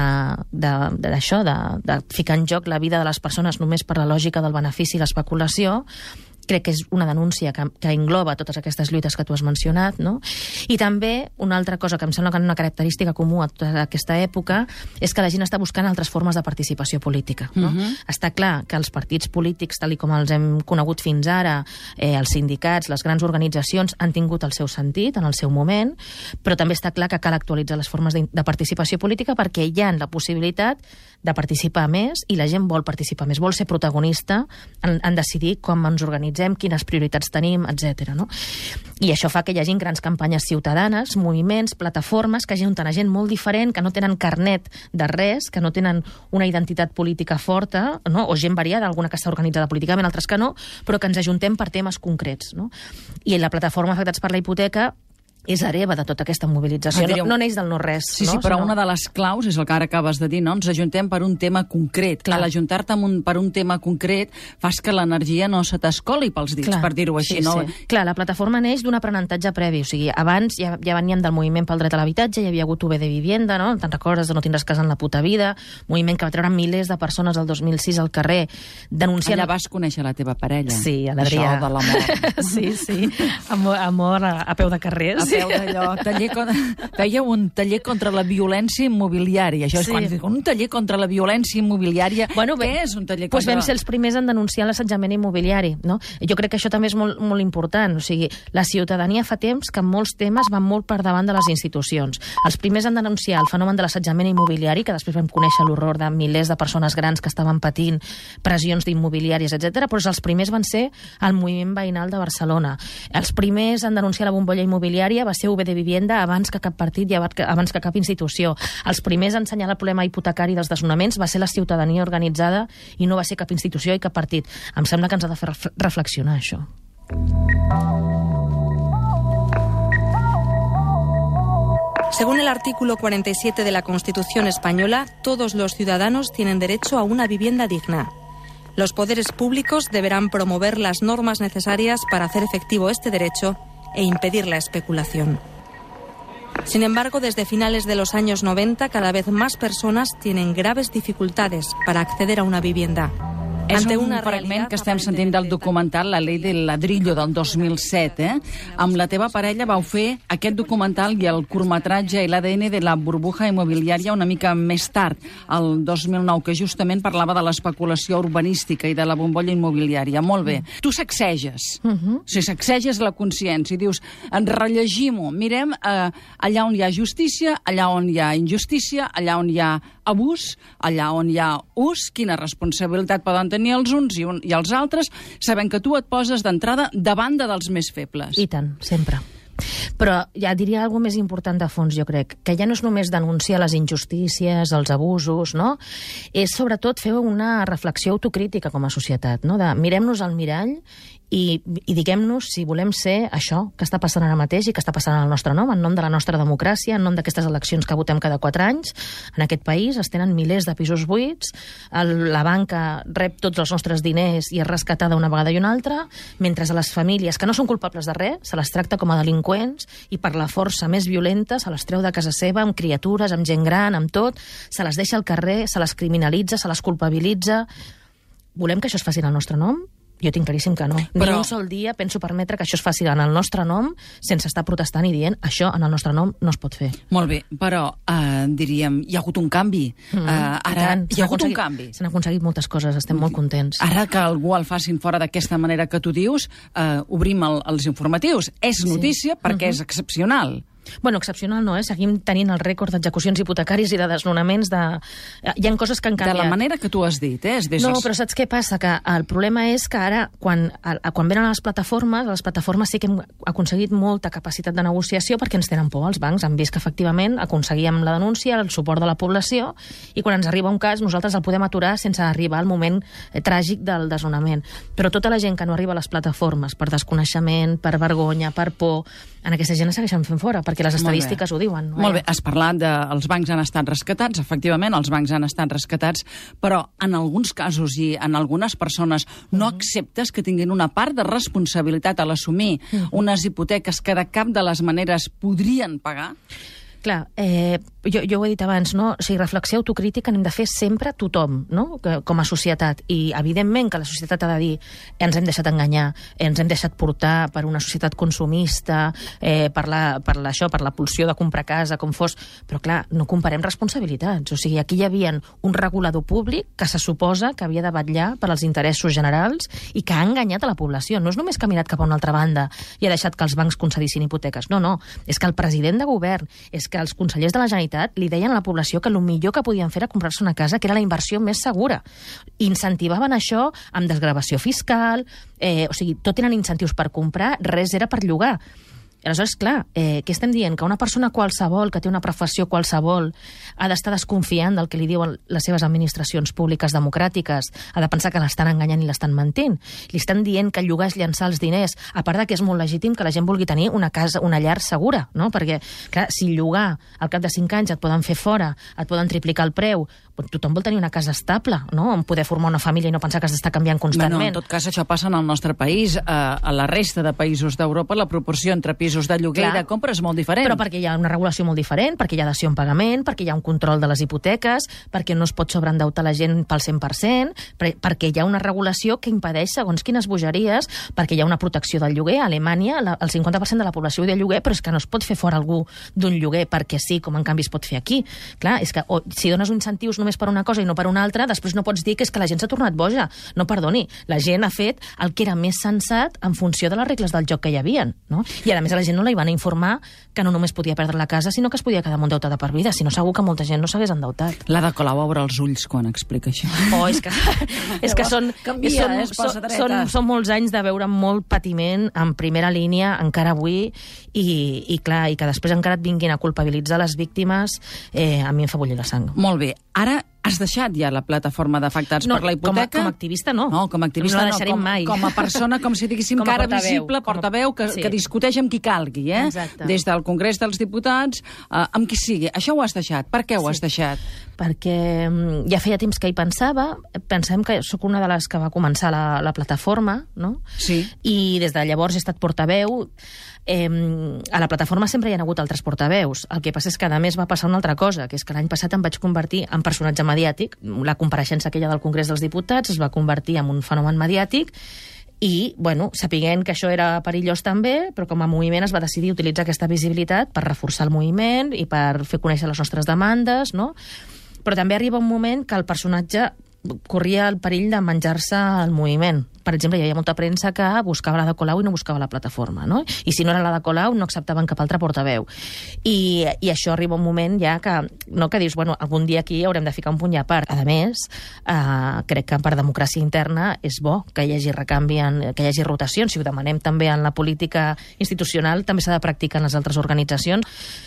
[SPEAKER 2] d'això, de, de, de, de ficar en joc la vida de les persones només per la lògica del benefici i l'especulació, crec que és una denúncia que, que engloba totes aquestes lluites que tu has mencionat, no? I també una altra cosa que em sembla que és una característica comú a tota aquesta època és que la gent està buscant altres formes de participació política, no? Uh-huh. Està clar que els partits polítics, tal com els hem conegut fins ara, eh, els sindicats, les grans organitzacions, han tingut el seu sentit en el seu moment, però també està clar que cal actualitzar les formes de, de participació política perquè hi ha la possibilitat de participar més i la gent vol participar més, vol ser protagonista en, en decidir com ens organitzem, quines prioritats tenim, etcètera. No? I això fa que hi hagi grans campanyes ciutadanes, moviments, plataformes que ajunten a gent molt diferent, que no tenen carnet de res, que no tenen una identitat política forta, no? O gent variada, alguna que està organitzada políticament, altres que no, però que ens ajuntem per temes concrets. No? I la plataforma Afectats per la hipoteca és hereva de tota aquesta mobilització. No, no neix del no-res.
[SPEAKER 1] Sí, sí,
[SPEAKER 2] no?
[SPEAKER 1] però
[SPEAKER 2] no.
[SPEAKER 1] una de les claus és el que ara acabes de dir, no? Ens ajuntem per un tema concret. Clar, l'ajuntar-te un, per un tema concret fas que l'energia no se t'escoli pels dits, Clar, per dir-ho així.
[SPEAKER 2] Sí,
[SPEAKER 1] no?
[SPEAKER 2] Sí. Clar, la plataforma neix d'un aprenentatge previ. O sigui, abans ja, ja veníem del moviment pel dret a l'habitatge, hi havia hagut U B de Vivienda, no? Te'n recordes de No tindràs casa en la puta vida, moviment que va treure milers de persones el dos mil sis al carrer denunciant...
[SPEAKER 1] Allà vas conèixer la teva parella.
[SPEAKER 2] Sí, a l'Adrià.
[SPEAKER 1] Això de l'amor.
[SPEAKER 2] Sí, sí. Amor, amor a, a peu de carrer.
[SPEAKER 1] A peu d'allò. Taller con... Feia un taller contra la violència immobiliària. Això és
[SPEAKER 2] sí.
[SPEAKER 1] quan dic, un taller contra la violència immobiliària.
[SPEAKER 2] Bueno,
[SPEAKER 1] què
[SPEAKER 2] bé,
[SPEAKER 1] és un taller
[SPEAKER 2] pues
[SPEAKER 1] contra...
[SPEAKER 2] vam ser els primers en denunciar l'assetjament immobiliari. No? Jo crec que això també és molt, molt important. O sigui, la ciutadania fa temps que en molts temes van molt per davant de les institucions. Els primers en denunciar el fenomen de l'assetjament immobiliari, que després vam conèixer l'horror de milers de persones grans que estaven patint pressions d'immobiliàries, etcètera, però els primers van ser el moviment veïnal de Barcelona. Els primers en denunciar la bombolla immobiliària va ser U B de Vivienda abans que cap partit i abans que cap institució. Els primers a ensenyar el problema hipotecari dels desnonaments va ser la ciutadania organitzada i no va ser cap institució i cap partit. Em sembla que ens ha de fer reflexionar, això.
[SPEAKER 5] Según el artículo cuarenta y siete de la Constitución española, todos los ciudadanos tienen derecho a una vivienda digna. Los poderes públicos deberán promover las normas necesarias para hacer efectivo este derecho e impedir la especulación. Sin embargo, desde finales de los años noventa, cada vez más personas tienen graves dificultades para acceder a una vivienda.
[SPEAKER 1] És un fragment que estem sentint del documental La Ley del Ladrillo del dos mil set. Eh? Amb la teva parella vau fer aquest documental i el curtmetratge i l'A D N de la burbuja immobiliària una mica més tard, el dos mil nou, que justament parlava de l'especulació urbanística i de la bombolla immobiliària. Molt bé. Mm. Tu sacseges. Uh-huh. O sigui, sacseges la consciència i dius, en rellegim-ho, mirem eh, allà on hi ha justícia, allà on hi ha injustícia, allà on hi ha abús, allà on hi ha ús, quina responsabilitat poden tenir els uns i, un, i els altres, sabent que tu et poses d'entrada de banda dels més febles.
[SPEAKER 2] I tant, sempre. Però ja diria alguna més important de fons, jo crec, que ja no és només denunciar les injustícies, els abusos, no? És sobretot fer una reflexió autocrítica com a societat, no? De mirem-nos al mirall i, i diguem-nos si volem ser això que està passant ara mateix i que està passant al nostre nom, en nom de la nostra democràcia, en nom d'aquestes eleccions que votem cada quatre anys. En aquest país es tenen milers de pisos buits, el, la banca rep tots els nostres diners i és rescatada una vegada i una altra, mentre a les famílies que no són culpables de res se les tracta com a delinqüents i per la força més violenta se les treu de casa seva amb criatures, amb gent gran, amb tot, se les deixa al carrer, se les criminalitza, se les culpabilitza. Volem que això es faci en el nostre nom? Jo tinc claríssim que no. Però... Ni un sol dia penso permetre que això es faci en el nostre nom sense estar protestant i dient això en el nostre nom no es pot fer.
[SPEAKER 1] Molt bé, però uh, diríem, hi ha hagut un canvi.
[SPEAKER 2] Mm,
[SPEAKER 1] uh, ara hi ha hagut un canvi.
[SPEAKER 2] S'han aconseguit moltes coses, estem molt contents.
[SPEAKER 1] Ara que algú el facin fora d'aquesta manera que tu dius, uh, obrim el, els informatius. És notícia sí. perquè uh-huh. és excepcional.
[SPEAKER 2] Bueno, excepcional no, eh? Seguim tenint el rècord d'execucions hipotecaris i de desnonaments de... Hi ha coses que han canviat.
[SPEAKER 1] De la manera que tu has dit, eh? És
[SPEAKER 2] no, però saps què passa? Que el problema és que ara, quan, quan venen a les plataformes, a les plataformes sí que hem aconseguit molta capacitat de negociació perquè ens tenen por els bancs. Han vist que efectivament aconseguíem la denúncia, el suport de la població, i quan ens arriba un cas nosaltres el podem aturar sense arribar al moment eh, tràgic del desnonament. Però tota la gent que no arriba a les plataformes per desconeixement, per vergonya, per por, en aquesta gent la segueixen fent fora, perquè les estadístiques ho diuen. No?
[SPEAKER 1] Molt bé, has parlat de els bancs han estat rescatats, efectivament, els bancs han estat rescatats, però en alguns casos i en algunes persones no uh-huh. acceptes que tinguin una part de responsabilitat a l'assumir uh-huh. unes hipoteques que de cap de les maneres podrien pagar?
[SPEAKER 2] Clar, eh, jo, jo ho he dit abans, no? O sigui, reflexió autocrítica n'hem de fer sempre tothom, no? Que, com a societat. I, evidentment, que la societat ha de dir ens hem deixat enganyar, ens hem deixat portar per una societat consumista, eh, per, la, per la, això, per la pulsió de comprar casa, com fos. Però, clar, no comparem responsabilitats. O sigui, aquí hi havia un regulador públic que se suposa que havia de vetllar per als interessos generals i que ha enganyat a la població. No és només que ha mirat cap a una altra banda i ha deixat que els bancs concedissin hipoteques. No, no. És que el president de govern, és que els consellers de la Generalitat li deien a la població que el millor que podien fer era comprar-se una casa, que era la inversió més segura. Incentivaven això amb desgravació fiscal, eh, o sigui, tot eren incentius per comprar, res era per llogar. Aleshores, clar, eh, què estem dient? Que una persona qualsevol, que té una professió qualsevol, ha d'estar desconfiant del que li diuen les seves administracions públiques democràtiques, ha de pensar que l'estan enganyant i l'estan mentint. Li estan dient que llogar és llançar els diners, a part de que és molt legítim que la gent vulgui tenir una casa, una llar segura, no? Perquè, clar, si llogar al cap de cinc anys et poden fer fora, et poden triplicar el preu, tothom vol tenir una casa estable, no? On poder formar una família i no pensar que has d'estar canviant constantment.
[SPEAKER 1] Bueno, en tot cas, això passa en el nostre país. A la resta de països d'Europa, la proporció entre pisos de lloguer Clar, i de compra és molt diferent.
[SPEAKER 2] Però perquè hi ha una regulació molt diferent, perquè hi ha dació en pagament, perquè hi ha un control de les hipoteques, perquè no es pot sobreendeutar la gent pel cent per cent, perquè hi ha una regulació que impedeix segons quines bogeries, perquè hi ha una protecció del lloguer. A Alemanya la, el cinquanta per cent de la població viu de lloguer, però és que no es pot fer fora algú d'un lloguer perquè sí, com en canvi es pot fer aquí. Clar, és que o, si dones incentius només per una cosa i no per una altra, després no pots dir que és que la gent s'ha tornat boja. No, perdoni, la gent ha fet el que era més sensat en funció de les regles del joc que hi havien, no? I a més a la gent no la hi van informar que no només podia perdre la casa, sinó que es podia quedar amb endeutada per vida. Si no, segur que molta gent no s'hagués endeutat.
[SPEAKER 1] La de Colau obre els ulls quan explica això.
[SPEAKER 2] Oh, és que, és que són,
[SPEAKER 1] Canvia,
[SPEAKER 2] són,
[SPEAKER 1] eh,
[SPEAKER 2] són, són, són molts anys de veure molt patiment en primera línia, encara avui, i, i clar, i que després encara et vinguin a culpabilitzar les víctimes, eh, a mi em fa bullir la sang.
[SPEAKER 1] Molt bé. Ara has deixat ja la plataforma d'afectats
[SPEAKER 2] no,
[SPEAKER 1] per la hipoteca?
[SPEAKER 2] Com a, com a activista no.
[SPEAKER 1] No, com a activista
[SPEAKER 2] no,
[SPEAKER 1] no,
[SPEAKER 2] no com,
[SPEAKER 1] mai. com a persona, com si diguéssim, cara visible, portaveu, que, sí. que discuteix amb qui calgui, eh?
[SPEAKER 2] Exacte.
[SPEAKER 1] Des del Congrés dels Diputats, eh, amb qui sigui. Això ho has deixat. Per què ho
[SPEAKER 2] sí.
[SPEAKER 1] has deixat?
[SPEAKER 2] Perquè ja feia temps que hi pensava. Pensem que sóc una de les que va començar la, la plataforma, no?
[SPEAKER 1] Sí.
[SPEAKER 2] I des de llavors he estat portaveu. Eh, a la plataforma sempre hi ha hagut altres portaveus. El que passa és que, a més, va passar una altra cosa, que és que l'any passat em vaig convertir en personatge mediàtic. La compareixença aquella del Congrés dels Diputats es va convertir en un fenomen mediàtic i, bueno, sapiguent que això era perillós també, però com a moviment es va decidir utilitzar aquesta visibilitat per reforçar el moviment i per fer conèixer les nostres demandes, no? Però també arriba un moment que el personatge corria el perill de menjar-se el moviment. Per exemple, hi havia molta premsa que buscava la de Colau i no buscava la plataforma, no? I si no era la de Colau, no acceptaven cap altre portaveu. I, i això arriba un moment ja que, no, que dius, bueno, algun dia aquí haurem de ficar un punt i a part. A més, eh, crec que per democràcia interna és bo que hi hagi recanvi, en, que hi hagi rotacions. Si ho demanem també en la política institucional, també s'ha de practicar en les altres organitzacions.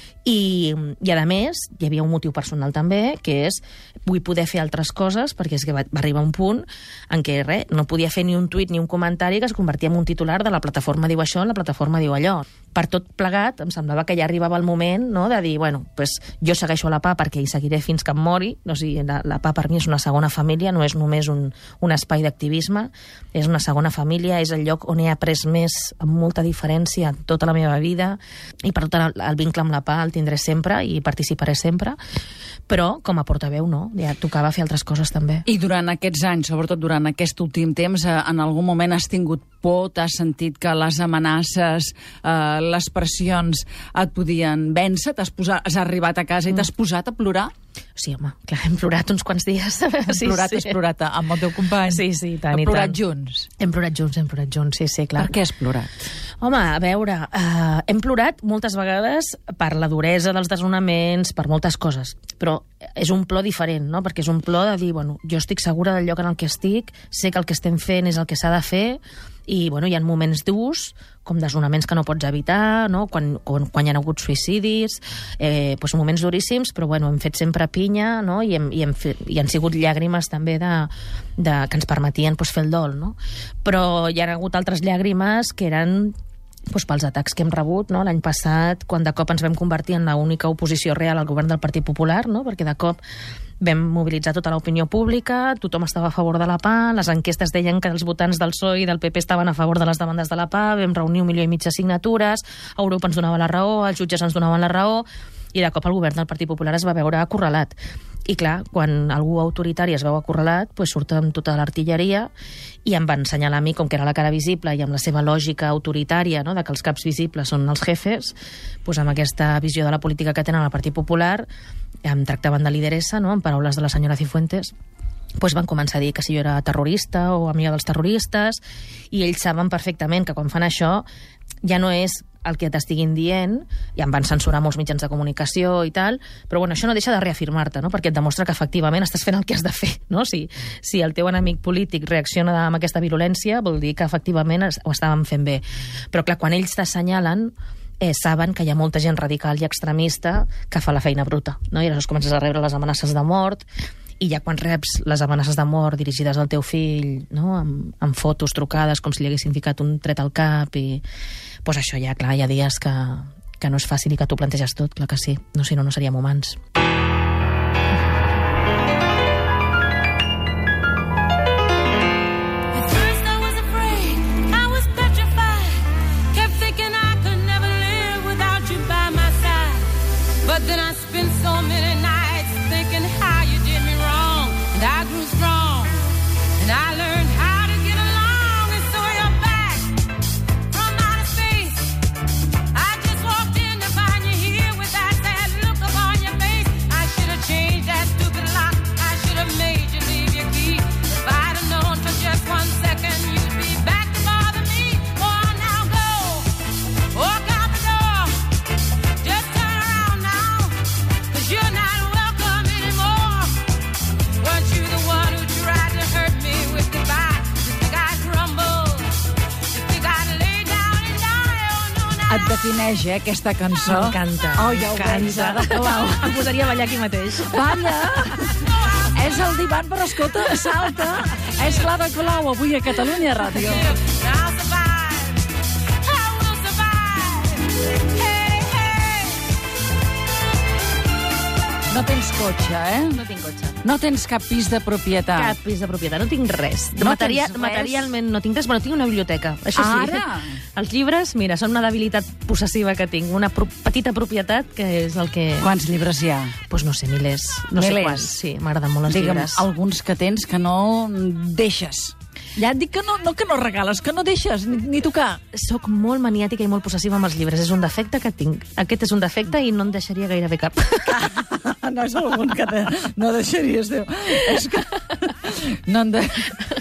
[SPEAKER 2] I, i a més, hi havia un motiu personal també, que és vull poder fer altres coses, perquè és que va, va arribar un punt en què res, no podia fer ni un tuit ni un comentari que es convertia en un titular de la plataforma diu això, la plataforma diu allò. Per tot plegat, em semblava que ja arribava el moment, no?, de dir, bueno, pues, jo segueixo a la P A perquè hi seguiré fins que em mori, no? O sigui, la, la P A per mi és una segona família, no és només un, un espai d'activisme, és una segona família, és el lloc on he après més, amb molta diferència, tota la meva vida, i per tot el, el vincle amb la P A el tindré sempre i participaré sempre, però com a portaveu no, ja tocava fer altres coses també.
[SPEAKER 1] I durant aquests anys, sobretot durant aquest últim temps, eh, en algun moment has tingut por, t'has sentit que les amenaces, eh, les pressions et podien vèncer, t'has posat, has arribat a casa i t'has posat a plorar?
[SPEAKER 2] Sí, home, clar, hem plorat uns quants dies.
[SPEAKER 1] Hem
[SPEAKER 2] sí,
[SPEAKER 1] plorat,
[SPEAKER 2] sí.
[SPEAKER 1] has plorat amb el teu company?
[SPEAKER 2] Sí, sí, tant
[SPEAKER 1] Hem
[SPEAKER 2] i
[SPEAKER 1] plorat
[SPEAKER 2] tant.
[SPEAKER 1] junts?
[SPEAKER 2] Hem plorat junts, hem plorat junts, sí, sí, clar.
[SPEAKER 1] Per què has plorat?
[SPEAKER 2] Home, a veure, uh, hem plorat moltes vegades per la duresa dels desnonaments, per moltes coses, però és un plor diferent, no?, perquè és un plor de dir, bueno, jo estic segura del lloc en el que estic, sé que el que estem fent és el que s'ha de fer, i bueno, hi ha moments durs, com desnonaments que no pots evitar, no?, quan, quan, quan hi ha hagut suïcidis, eh, doncs moments duríssims, però bueno, hem fet sempre pinya, no?, i, hem, i, hem fet, i han sigut llàgrimes també de, de, que ens permetien doncs, fer el dol, no? Però hi ha hagut altres llàgrimes que eren doncs, pels atacs que hem rebut, no? L'any passat, quan de cop ens vam convertir en l'única oposició real al govern del Partit Popular, no?, perquè de cop vam mobilitzar tota l'opinió pública, tothom estava a favor de la P A, les enquestes deien que els votants del P S O E i del P P estaven a favor de les demandes de la P A, vam reunir un milió i mig de signatures, Europa ens donava la raó, els jutges ens donaven la raó, i de cop el govern del Partit Popular es va veure acorralat. I clar, quan algú autoritari es veu acorralat, doncs surt amb tota l'artilleria i em van assenyalar a mi com que era la cara visible i amb la seva lògica autoritària, no?, de que els caps visibles són els jefes, doncs amb aquesta visió de la política que tenen el Partit Popular, em tractaven de lideressa, no?, en paraules de la senyora Cifuentes, doncs van començar a dir que si jo era terrorista o amiga dels terroristes, i ells saben perfectament que quan fan això ja no és el que t'estiguin dient, i em van censurar molts mitjans de comunicació i tal, però bueno, això no deixa de reafirmar-te, no?, perquè et demostra que efectivament estàs fent el que has de fer, no? Si, si el teu enemic polític reacciona amb aquesta virulència, vol dir que efectivament ho estàvem fent bé. Però clar, quan ells t'assenyalen, eh, saben que hi ha molta gent radical i extremista que fa la feina bruta, no? I aleshores comences a rebre les amenaces de mort, i ja quan reps les amenaces de mort dirigides al teu fill, no?, amb, amb fotos trucades com si li haguessin ficat un tret al cap, i pues això ja, clar, hi ha dies que, que no és fàcil i que tu planteges tot, clar que sí, no, si no, no seríem humans.
[SPEAKER 1] Et defineix, eh, aquesta cançó.
[SPEAKER 2] M'encanta,
[SPEAKER 1] Oh, ja ho veus, Ada Colau.
[SPEAKER 2] Em posaria a ballar aquí mateix.
[SPEAKER 1] Balla! És el divan, però escolta, salta. És l'Ada Colau, avui a Catalunya Ràdio. No tens cotxe, eh?
[SPEAKER 2] No tinc cotxe.
[SPEAKER 1] No tens cap pis de propietat.
[SPEAKER 2] Cap pis de propietat, no tinc res.
[SPEAKER 1] No
[SPEAKER 2] Materia,
[SPEAKER 1] tens res?
[SPEAKER 2] Materialment no tinc res, però tinc una biblioteca. Això sí.
[SPEAKER 1] Ara?
[SPEAKER 2] Els llibres, mira, són una debilitat possessiva que tinc. Una pro petita propietat que és el que...
[SPEAKER 1] Quants llibres hi ha?
[SPEAKER 2] Pues no sé, milers. No
[SPEAKER 1] Milers.
[SPEAKER 2] sé quants. Sí, m'agraden molt els
[SPEAKER 1] Digue'm,
[SPEAKER 2] llibres.
[SPEAKER 1] alguns que tens que no deixes. Ja et dic que no, no, que no regales, que no deixes ni, ni tocar.
[SPEAKER 2] Soc molt maniàtica i molt possessiva amb els llibres. És un defecte que tinc. Aquest és un defecte i no en deixaria gairebé cap.
[SPEAKER 1] No és algun que te, no deixaries, Déu. És que no en, de,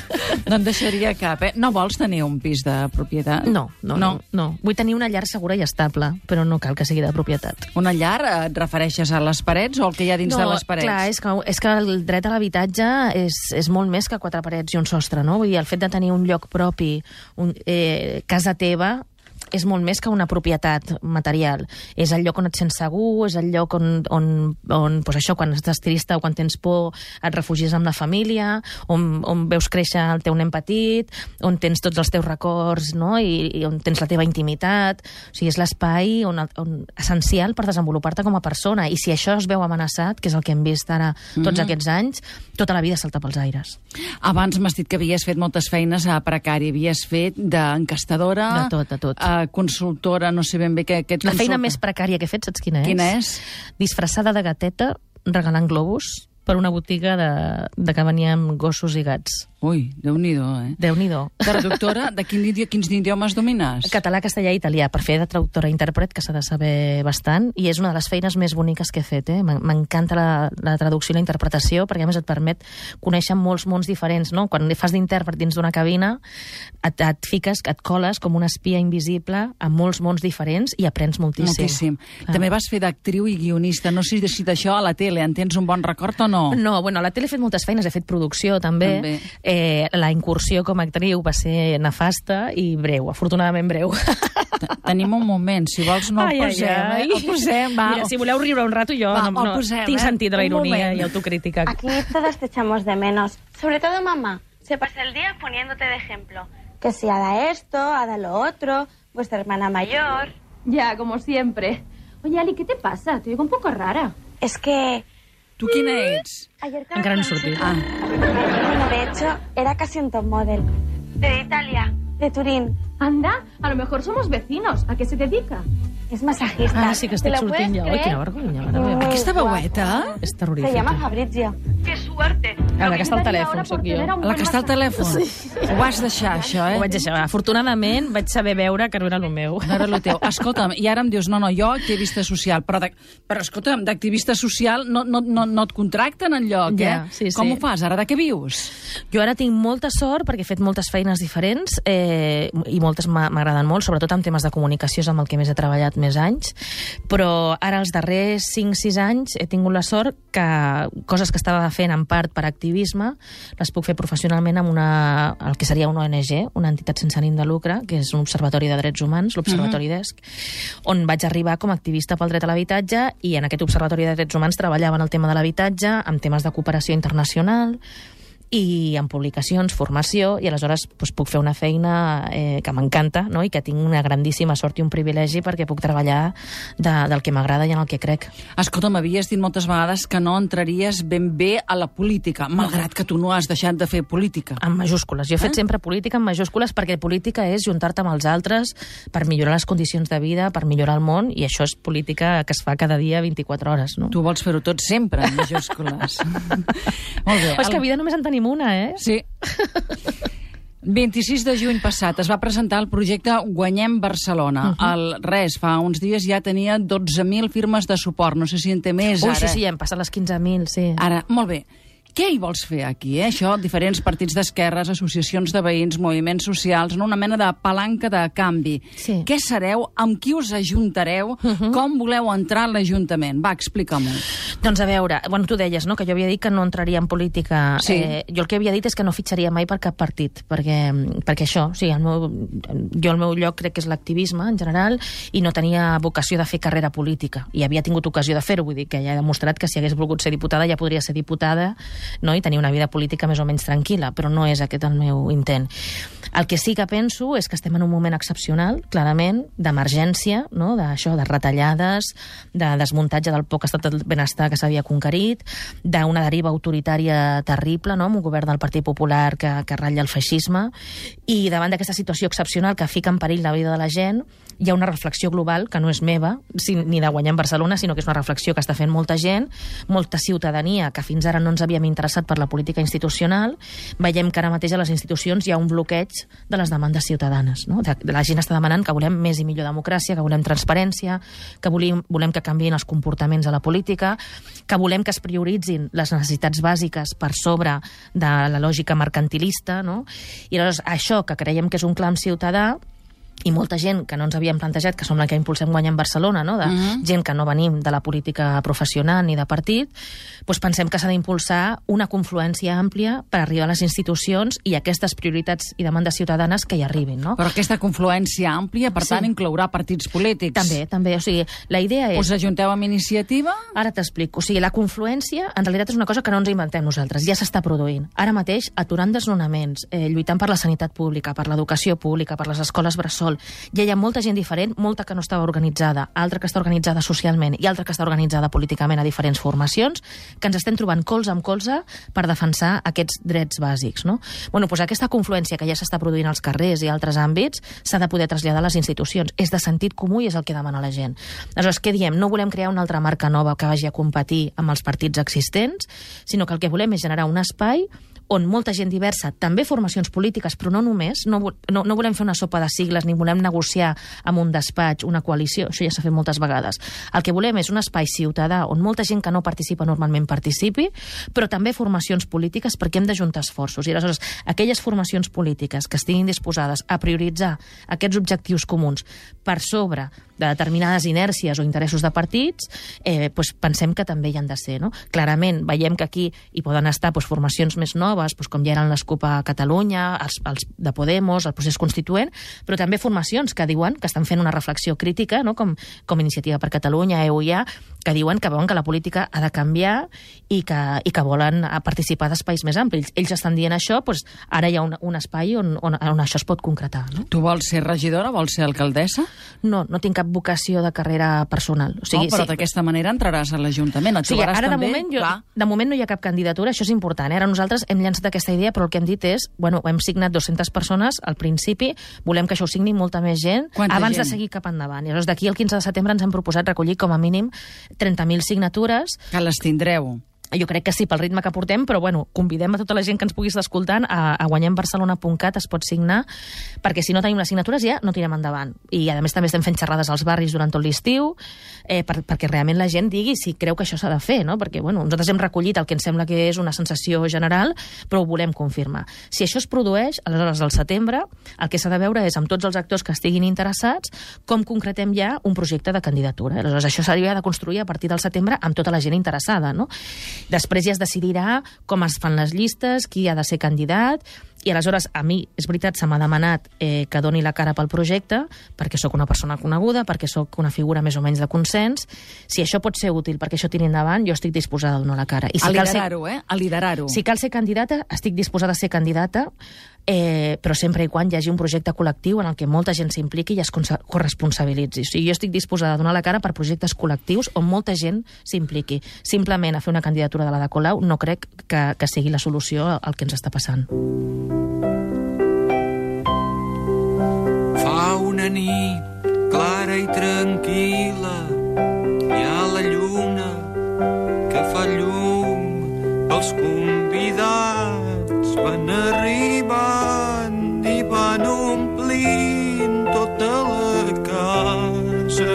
[SPEAKER 1] no en deixaria cap, eh? No vols tenir un pis de propietat?
[SPEAKER 2] No, no, no, no. no. Vull tenir una llar segura i estable, però no cal que sigui de propietat.
[SPEAKER 1] Una llar, et refereixes a les parets o el que hi ha dins
[SPEAKER 2] no,
[SPEAKER 1] de les parets?
[SPEAKER 2] Clar, és que, és que el dret a l'habitatge és, és molt més que quatre parets i un sostre, no? Vull dir, el fet de tenir un lloc propi, un, eh, casa teva, és molt més que una propietat material. És el lloc on et sents segur, és el lloc on, on, on pues això, quan estàs trista o quan tens por, et refugies amb la família, on, on veus créixer el teu nen petit, on tens tots els teus records, no? I, i on tens la teva intimitat. O sigui, és l'espai on, on, essencial per desenvolupar-te com a persona. I si això es veu amenaçat, que és el que hem vist ara tots mm-hmm. aquests anys, tota la vida salta pels aires.
[SPEAKER 1] Abans m'has dit que havies fet moltes feines a precari. Havies fet d'encastadora...
[SPEAKER 2] De tot, de tot.
[SPEAKER 1] A consultora, no sé ben bé què... què
[SPEAKER 2] la feina més precària que he fet, saps quina és?
[SPEAKER 1] Quina és?
[SPEAKER 2] Disfressada de gateta, regalant globus per una botiga de, de que veníem gossos i gats.
[SPEAKER 1] Ui, Déu-n'hi-do, eh?
[SPEAKER 2] Déu-n'hi-do.
[SPEAKER 1] Traductora, de quin idioma, quins idiomes domines?
[SPEAKER 2] Català, castellà i italià, per fer de traductora i intèrpret, que s'ha de saber bastant, i és una de les feines més boniques que he fet, eh? M'encanta la, la traducció i la interpretació, perquè a més et permet conèixer molts mons diferents, no? Quan fas d'intèrpret dins d'una cabina, et, et fiques, et coles com una espia invisible a molts mons diferents i aprens moltíssim.
[SPEAKER 1] Moltíssim.
[SPEAKER 2] Ah.
[SPEAKER 1] També vas fer d'actriu i guionista. No sé si d'això a la tele en tens un bon record o no?
[SPEAKER 2] No, bueno, a la tele he fet moltes feines, he fet producció també.
[SPEAKER 1] També.
[SPEAKER 2] Eh, la incursió com a actriu va ser nefasta i breu, afortunadament breu.
[SPEAKER 1] Tenim un moment, si vols no el
[SPEAKER 2] ai,
[SPEAKER 1] posem,
[SPEAKER 2] ai, ai.
[SPEAKER 1] eh? El posem, va.
[SPEAKER 2] Mira, si voleu riure un rato, jo
[SPEAKER 1] va,
[SPEAKER 2] no, no,
[SPEAKER 1] posem,
[SPEAKER 2] tinc
[SPEAKER 1] eh?
[SPEAKER 2] sentit de la
[SPEAKER 1] Un
[SPEAKER 2] ironia
[SPEAKER 1] moment.
[SPEAKER 2] y autocrítica.
[SPEAKER 6] Aquí todas te echamos de menos, sobre todo mamá. Se pasa el día poniéndote de ejemplo. Que si haga esto, haga lo otro, vuestra hermana mayor.
[SPEAKER 7] Ya, como siempre. Oye, Ali, ¿qué te pasa? Te oigo un poco rara.
[SPEAKER 6] Es que...
[SPEAKER 1] Tu quina ets?
[SPEAKER 6] Ayer
[SPEAKER 2] Encara no he sortit.
[SPEAKER 1] Ah,
[SPEAKER 6] Bueno, de hecho, era casi un top model. De Italia, de Turín.
[SPEAKER 7] Anda, a lo mejor somos vecinos. ¿A qué se dedica?
[SPEAKER 6] Es masajista.
[SPEAKER 2] Ah, sí que
[SPEAKER 6] ¿Te
[SPEAKER 2] estic
[SPEAKER 6] lo
[SPEAKER 2] sortint
[SPEAKER 6] puedes
[SPEAKER 2] ja. Oi,
[SPEAKER 6] creer?
[SPEAKER 2] quina vergonya, mare meva.
[SPEAKER 1] aquesta veueta?
[SPEAKER 2] És
[SPEAKER 6] Se
[SPEAKER 2] terrorífica.
[SPEAKER 6] llama Fabrizio. ¡Qué suerte!
[SPEAKER 2] A la que està al telèfon, sóc jo.
[SPEAKER 1] la que està al telèfon. Sí. Ho vas deixar, això, eh?
[SPEAKER 2] Ho vaig deixar. Afortunadament vaig saber veure que no era el meu.
[SPEAKER 1] No era el teu. Escolta'm, i ara em dius, no, no, jo activista social, però, de, però escolta'm, d'activista social no, no, no, no et contracten enlloc,
[SPEAKER 2] Ja,
[SPEAKER 1] eh?
[SPEAKER 2] sí, sí.
[SPEAKER 1] Com ho fas? Ara de què vius?
[SPEAKER 2] Jo ara tinc molta sort perquè he fet moltes feines diferents eh, i moltes m'ha- m'agraden molt, sobretot en temes de comunicació, és amb el que més he treballat més anys, però ara els darrers cinc sis anys he tingut la sort que coses que estava fent en part per activisme les puc fer professionalment amb una, el que seria una O N G, una entitat sense ànim de lucre, que és un observatori de drets humans, l'Observatori uh -huh. DESC, on vaig arribar com a activista pel dret a l'habitatge i en aquest observatori de drets humans treballava en el tema de l'habitatge, amb temes de cooperació internacional, i en publicacions, formació, i aleshores doncs, puc fer una feina eh, que m'encanta, no? I que tinc una grandíssima sort i un privilegi perquè puc treballar de, del que m'agrada i en el que crec.
[SPEAKER 1] Escolta, m'havies dit moltes vegades que no entraries ben bé a la política, malgrat que tu no has deixat de fer política.
[SPEAKER 2] En majúscules. Jo he fet
[SPEAKER 1] Eh?
[SPEAKER 2] sempre política en majúscules perquè política és juntar-te amb els altres per millorar les condicions de vida, per millorar el món, i això és política que es fa cada dia vint-i-quatre hores, no?
[SPEAKER 1] Tu vols fer-ho tot sempre, en majúscules. Molt bé.
[SPEAKER 2] Però és que a
[SPEAKER 1] el-
[SPEAKER 2] vida només en tenim una, eh?
[SPEAKER 1] Sí. vint-i-sis de juny passat es va presentar el projecte Guanyem Barcelona. Uh -huh. El res, fa uns dies ja tenia dotze mil firmes de suport. No sé si en té més,
[SPEAKER 2] Ui,
[SPEAKER 1] ara.
[SPEAKER 2] sí, sí, ja hem passat les quinze mil, sí.
[SPEAKER 1] Ara, molt bé. Què hi vols fer aquí, eh? Això, diferents partits d'esquerres, associacions de veïns, moviments socials, no? Una mena de palanca de canvi.
[SPEAKER 2] Sí.
[SPEAKER 1] Què sereu? Amb qui us ajuntareu? Uh -huh. Com voleu entrar a l'Ajuntament? Va, explica-m'ho.
[SPEAKER 2] Doncs a veure, bueno, tu deies, no?, que jo havia dit que no entraria en política.
[SPEAKER 1] Sí.
[SPEAKER 2] Eh, jo el que havia dit és que no fitxaria mai per cap partit, perquè, perquè això, o sigui, el meu, jo el meu lloc crec que és l'activisme en general, i no tenia vocació de fer carrera política. I havia tingut ocasió de fer-ho, vull dir que ja he demostrat que si hagués volgut ser diputada ja podria ser diputada, no?, i tenir una vida política més o menys tranquil·la, però no és aquest el meu intent. El que sí que penso és que estem en un moment excepcional, clarament, d'emergència, no?, d'això, de retallades, de desmuntatge del poc estat del benestar que s'havia conquerit, d'una deriva autoritària terrible, no?, amb un govern del Partit Popular que, que ratlla el feixisme, i davant d'aquesta situació excepcional que fica en perill la vida de la gent, hi ha una reflexió global que no és meva, ni de Guanyem Barcelona, sinó que és una reflexió que està fent molta gent, molta ciutadania que fins ara no ens havíem interessat per la política institucional. Veiem que ara mateix a les institucions hi ha un bloqueig de les demandes ciutadanes. No? La gent està demanant que volem més i millor democràcia, que volem transparència, que volem, volem que canviïn els comportaments a la política, que volem que es prioritzin les necessitats bàsiques per sobre de la lògica mercantilista, no? I llavors això que creiem que és un clam ciutadà, i molta gent que no ens havíem plantejat, que som la que impulsem Guanyem Barcelona, no? de uh-huh. gent que no venim de la política professional ni de partit, doncs pensem que s'ha d'impulsar una confluència àmplia per arribar a les institucions i aquestes prioritats i demandes ciutadanes que hi arribin. No?
[SPEAKER 1] Però aquesta confluència àmplia, per sí. tant, inclourà partits polítics.
[SPEAKER 2] També, també. O sigui, la idea és...
[SPEAKER 1] Us ajunteu amb iniciativa?
[SPEAKER 2] Ara t'explico. O sigui, la confluència, en realitat, és una cosa que no ens inventem nosaltres, ja s'està produint. Ara mateix, aturant desnonaments, eh, lluitant per la sanitat pública, per l'educació pública, per les escoles bressol, ja hi ha molta gent diferent, molta que no estava organitzada, altra que està organitzada socialment i altra que està organitzada políticament a diferents formacions, que ens estem trobant colze amb colze per defensar aquests drets bàsics. No? Bueno, doncs aquesta confluència que ja s'està produint als carrers i altres àmbits s'ha de poder traslladar a les institucions. És de sentit comú i és el que demana la gent. Aleshores, què diem? No volem crear una altra marca nova que vagi a competir amb els partits existents, sinó que el que volem és generar un espai on molta gent diversa, també formacions polítiques, però no només, no, no, no volem fer una sopa de sigles ni volem negociar amb un despatx, una coalició, això ja s'ha fet moltes vegades. El que volem és un espai ciutadà on molta gent que no participa normalment participi, però també formacions polítiques perquè hem d'ajuntar esforços. I aleshores, aquelles formacions polítiques que estiguin disposades a prioritzar aquests objectius comuns per sobre de determinades inèrcies o interessos de partits, eh, doncs pensem que també hi han de ser. No? Clarament, veiem que aquí hi poden estar doncs, formacions més noves, doncs, com ja eren les CUP a Catalunya, els, els de Podemos, el procés constituent, però també formacions que diuen que estan fent una reflexió crítica, no? com, com Iniciativa per Catalunya, E U I A, que diuen que veuen que la política ha de canviar i que, i que volen participar d'espais més amplis. Ells estan dient això, doncs ara hi ha un, un espai on, on, on això es pot concretar. No?
[SPEAKER 1] Tu vols ser regidora? Vols ser alcaldessa?
[SPEAKER 2] No, no tinc cap vocació de carrera personal. O sigui,
[SPEAKER 1] no, però
[SPEAKER 2] sí.
[SPEAKER 1] d'aquesta manera entraràs a l'Ajuntament. Et
[SPEAKER 2] o sigui,
[SPEAKER 1] trobaràs
[SPEAKER 2] ara
[SPEAKER 1] també...
[SPEAKER 2] de moment, jo, de moment no hi ha cap candidatura, això és important. Eh? Ara nosaltres hem llançat aquesta idea, però el que hem dit és, bueno, hem signat dues-centes persones al principi, volem que això ho signi molta més gent
[SPEAKER 1] Quanta
[SPEAKER 2] abans
[SPEAKER 1] gent?
[SPEAKER 2] de seguir cap endavant. I llavors d'aquí al quinze de setembre ens hem proposat recollir com a mínim trenta mil signatures.
[SPEAKER 1] Que les tindreu.
[SPEAKER 2] Jo crec que sí, pel ritme que portem, però bueno, convidem a tota la gent que ens pugui estar escoltant a, a guanyem barcelona punt cat, es pot signar, perquè si no tenim les signatures ja no tirem endavant. I a més també estem fent xerrades als barris durant tot l'estiu, eh, per, perquè realment la gent digui si creu que això s'ha de fer, no? Perquè bueno, nosaltres hem recollit el que ens sembla que és una sensació general, però ho volem confirmar. Si això es produeix, aleshores al setembre, el que s'ha de veure és amb tots els actors que estiguin interessats com concretem ja un projecte de candidatura. Aleshores això s'hauria de construir a partir del setembre amb tota la gent interessada, no? Després ja es decidirà com es fan les llistes, qui ha de ser candidat, i aleshores a mi, és veritat, se m'ha demanat eh, que doni la cara pel projecte, perquè sóc una persona coneguda, perquè sóc una figura més o menys de consens. Si això pot ser útil perquè això tiri endavant, jo estic disposada a donar la cara. I si
[SPEAKER 1] a liderar-ho,
[SPEAKER 2] ser...
[SPEAKER 1] eh? A liderar-ho.
[SPEAKER 2] Si cal ser candidata, estic disposada a ser candidata, eh, però sempre i quan hi hagi un projecte col·lectiu en el que molta gent s'impliqui i es corresponsabilitzi. O sigui, jo estic disposada a donar la cara per projectes col·lectius on molta gent s'impliqui. Simplement a fer una candidatura de la de Colau no crec que, que sigui la solució al que ens està passant.
[SPEAKER 8] Fa una nit clara i tranquil·la, hi ha la lluna que fa llum pels convidats, van arribant i van omplint tota la casa.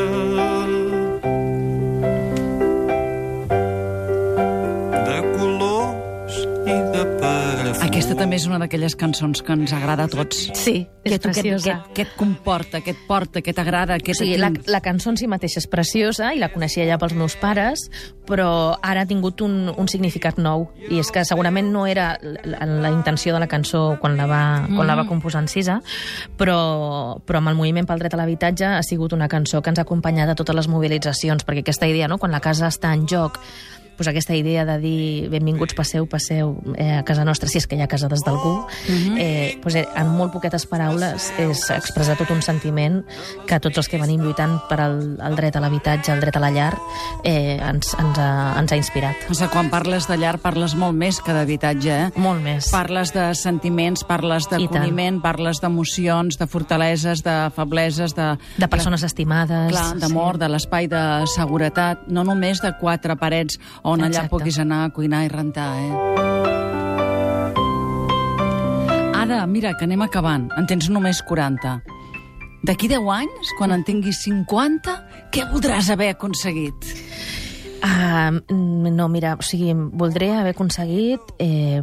[SPEAKER 8] De colors i de perfum.
[SPEAKER 1] Aquesta també és una d'aquelles cançons que ens agrada a tots.
[SPEAKER 2] Sí, és
[SPEAKER 1] Què, tu, què,
[SPEAKER 2] preciosa.
[SPEAKER 1] què, què et comporta, què et porta, què t'agrada, què
[SPEAKER 2] O sigui, la,
[SPEAKER 1] t'atins?
[SPEAKER 2] la cançó en si mateixa és preciosa i la coneixia ja pels meus pares, però ara ha tingut un, un significat nou. I és que segurament no era la, la intenció de la cançó quan la va, mm. quan la va composar en Cisa, però, però amb el moviment pel dret a l'habitatge ha sigut una cançó que ens ha acompanyat a totes les mobilitzacions, perquè aquesta idea, no? Quan la casa està en joc, pues, aquesta idea de dir benvinguts, passeu, passeu eh, a casa nostra, si és que hi ha casades d'algú,
[SPEAKER 1] Mhm.
[SPEAKER 2] eh, pues, eh, en molt poquetes paraules és expressar tot un sentiment que tots els que venim lluitant per al, el dret a l'habitatge, el dret a la llar, eh, ens, ens, ha, ens ha inspirat.
[SPEAKER 1] O sigui, quan parles de llar parles molt més que d'habitatge, eh?
[SPEAKER 2] Molt més.
[SPEAKER 1] Parles de sentiments, parles
[SPEAKER 2] I tant.
[SPEAKER 1] d'acolliment, parles d'emocions, de fortaleses, de febleses, de...
[SPEAKER 2] De persones estimades.
[SPEAKER 1] Clar, d'amor,
[SPEAKER 2] sí.
[SPEAKER 1] de l'espai de seguretat, no només de quatre parets on allà
[SPEAKER 2] Exacte.
[SPEAKER 1] puguis anar a cuinar i rentar, eh? Ada, mira, que anem acabant. En tens només quaranta. D'aquí deu anys, quan en tinguis cinquanta, què voldràs haver aconseguit?
[SPEAKER 2] Uh, no, mira, o sigui, voldré haver aconseguit eh,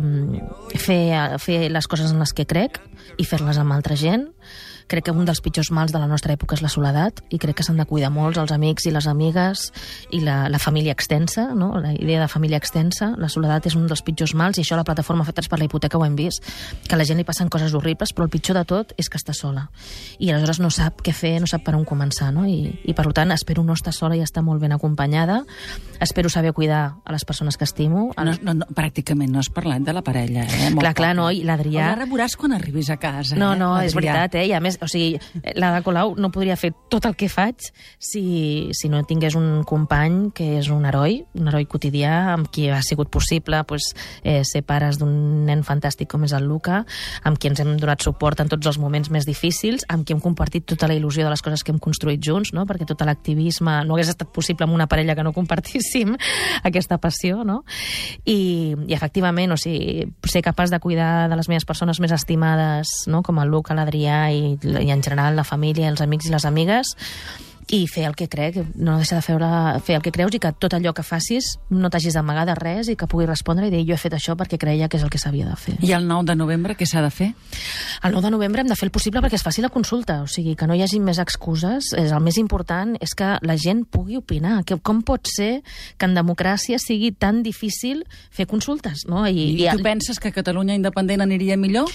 [SPEAKER 2] fer, fer les coses en les que crec i fer-les amb altra gent. Crec que un dels pitjors mals de la nostra època és la soledat i crec que s'han de cuidar molts els amics i les amigues i la, la família extensa, no? La idea de família extensa. La soledat és un dels pitjors mals i això a la plataforma Afectats per la Hipoteca ho hem vist, que a la gent li passen coses horribles, però el pitjor de tot és que està sola i aleshores no sap què fer, no sap per on començar, no? I, i per tant espero no estar sola i estar molt ben acompanyada, espero saber cuidar a les persones que estimo.
[SPEAKER 1] No, no, no, pràcticament no has parlat de la parella, eh? Molt
[SPEAKER 2] Clar, clar,
[SPEAKER 1] poc.
[SPEAKER 2] no, i l'Adrià...
[SPEAKER 1] Ara veuràs quan arribis a casa,
[SPEAKER 2] No,
[SPEAKER 1] eh?
[SPEAKER 2] no, és
[SPEAKER 1] l'Adrià.
[SPEAKER 2] veritat, eh? I a més, o sigui, l'Ada Colau no podria fer tot el que faig si, si no tingués un company que és un heroi, un heroi quotidià, amb qui ha sigut possible pues, eh, ser pares d'un nen fantàstic com és el Luca, amb qui ens hem donat suport en tots els moments més difícils, amb qui hem compartit tota la il·lusió de les coses que hem construït junts, no? Perquè tot l'activisme no hagués estat possible amb una parella que no compartíssim aquesta passió, no? I, i efectivament, o sigui, ser capaç de cuidar de les meves persones més estimades, no? Com el Luca, l'Adrià i, i en general la família, els amics i les amigues, i fer el que crec, no deixar de fer, fer el que creus i que tot allò que facis no t'hagis d'amagar de res i que puguis respondre i dir jo he fet això perquè creia que és el que s'havia de fer.
[SPEAKER 1] I el nou de novembre què s'ha de fer?
[SPEAKER 2] El nou de novembre hem de fer el possible perquè es faci la consulta, o sigui, que no hi hagi més excuses. És, el més important és que la gent pugui opinar. Que, com pot ser que en democràcia sigui tan difícil fer consultes? No? I,
[SPEAKER 1] I, I tu penses que Catalunya independent aniria millor?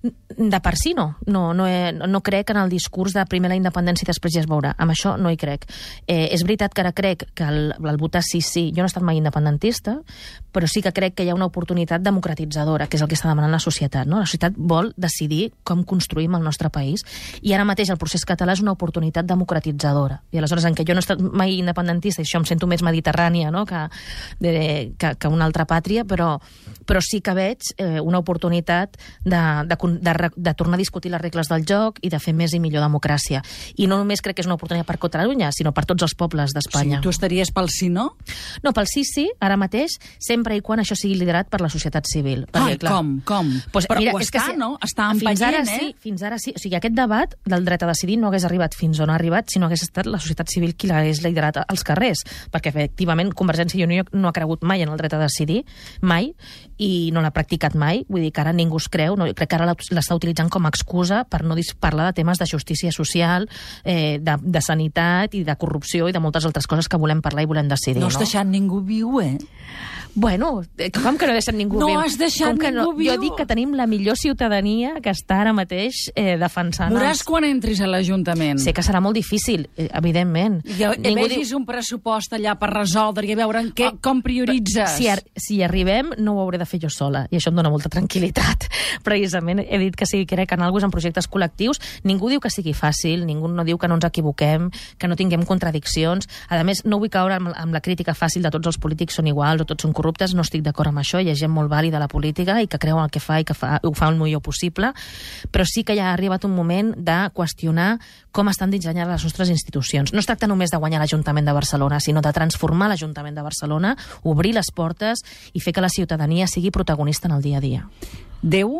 [SPEAKER 2] De per si no. No, no, he, no crec en el discurs de primer la independència i després ja es veurà. Amb això no hi crec. Eh, és veritat que ara crec que el, el votar sí, sí, jo no he estat mai independentista, però sí que crec que hi ha una oportunitat democratitzadora, que és el que està demanant la societat. No? La societat vol decidir com construïm el nostre país i ara mateix el procés català és una oportunitat democratitzadora. I aleshores, en què jo no he estat mai independentista, i això em sento més mediterrània, no? que, de, que, que una altra pàtria, però, però sí que veig eh, una oportunitat de, de, de, de tornar a discutir les regles del joc i de fer més i millor democràcia. I no només crec que és una oportunitat per Catalunya, sinó per tots els pobles d'Espanya.
[SPEAKER 1] Sí, tu estaries pel sí, no?
[SPEAKER 2] No, pel sí, sí, ara mateix, sempre i quan això sigui liderat per la societat civil.
[SPEAKER 1] Ai, com, com?
[SPEAKER 2] Pues,
[SPEAKER 1] Però
[SPEAKER 2] mira,
[SPEAKER 1] ho
[SPEAKER 2] és que
[SPEAKER 1] està,
[SPEAKER 2] sí,
[SPEAKER 1] no? Està
[SPEAKER 2] fins
[SPEAKER 1] empaient,
[SPEAKER 2] ara
[SPEAKER 1] eh?
[SPEAKER 2] sí, fins ara sí. O sigui, aquest debat del dret a decidir no hagués arribat fins on ha arribat si no hagués estat la societat civil qui l'hagués liderat als carrers, perquè efectivament Convergència i Unió no ha cregut mai en el dret a decidir, mai, i no l'ha practicat mai, vull dir que ara ningú es creu, no? Crec que ara l'està utilitzant com a excusa per no parlar de temes de justícia social, eh, de, de sanitat i de corrupció i de moltes altres coses que volem parlar i volem decidir.
[SPEAKER 1] No
[SPEAKER 2] No
[SPEAKER 1] has deixat ningú viu, eh?
[SPEAKER 2] Bueno, com que no he deixat ningú
[SPEAKER 1] No
[SPEAKER 2] viu?
[SPEAKER 1] has deixat
[SPEAKER 2] Com que
[SPEAKER 1] ningú
[SPEAKER 2] no?
[SPEAKER 1] viu?
[SPEAKER 2] Jo dic que tenim la millor ciutadania que està ara mateix eh, defensant...
[SPEAKER 1] Veuràs
[SPEAKER 2] els...
[SPEAKER 1] quan entris a l'Ajuntament.
[SPEAKER 2] Sé que serà molt difícil, eh, evidentment.
[SPEAKER 1] I
[SPEAKER 2] Ningú
[SPEAKER 1] vegis
[SPEAKER 2] diu-
[SPEAKER 1] un pressupost allà per resoldre i a veure en què,
[SPEAKER 2] Oh,
[SPEAKER 1] com prioritzes.
[SPEAKER 2] Si, ar si hi arribem, no ho hauré de fer jo sola, i això em dona molta tranquil·litat. Precisament he dit que sí, crec en alguns en projectes col·lectius. Ningú diu que sigui fàcil, ningú no diu que no ens equivoquem, que no tinguem contradiccions. A més, no vull caure amb, amb la crítica fàcil de tots els polítics són iguals o tots són corruptes, no estic d'acord amb això, hi ha gent molt vàlida a la política i que creu en el que fa i que fa, ho fa el millor possible, però sí que ja ha arribat un moment de qüestionar com estan dissenyades les nostres institucions. No es tracta només de guanyar l'Ajuntament de Barcelona, sinó de transformar l'Ajuntament de Barcelona, obrir les portes i fer que la ciutadania sigui protagonista en el dia a dia.
[SPEAKER 1] Déu?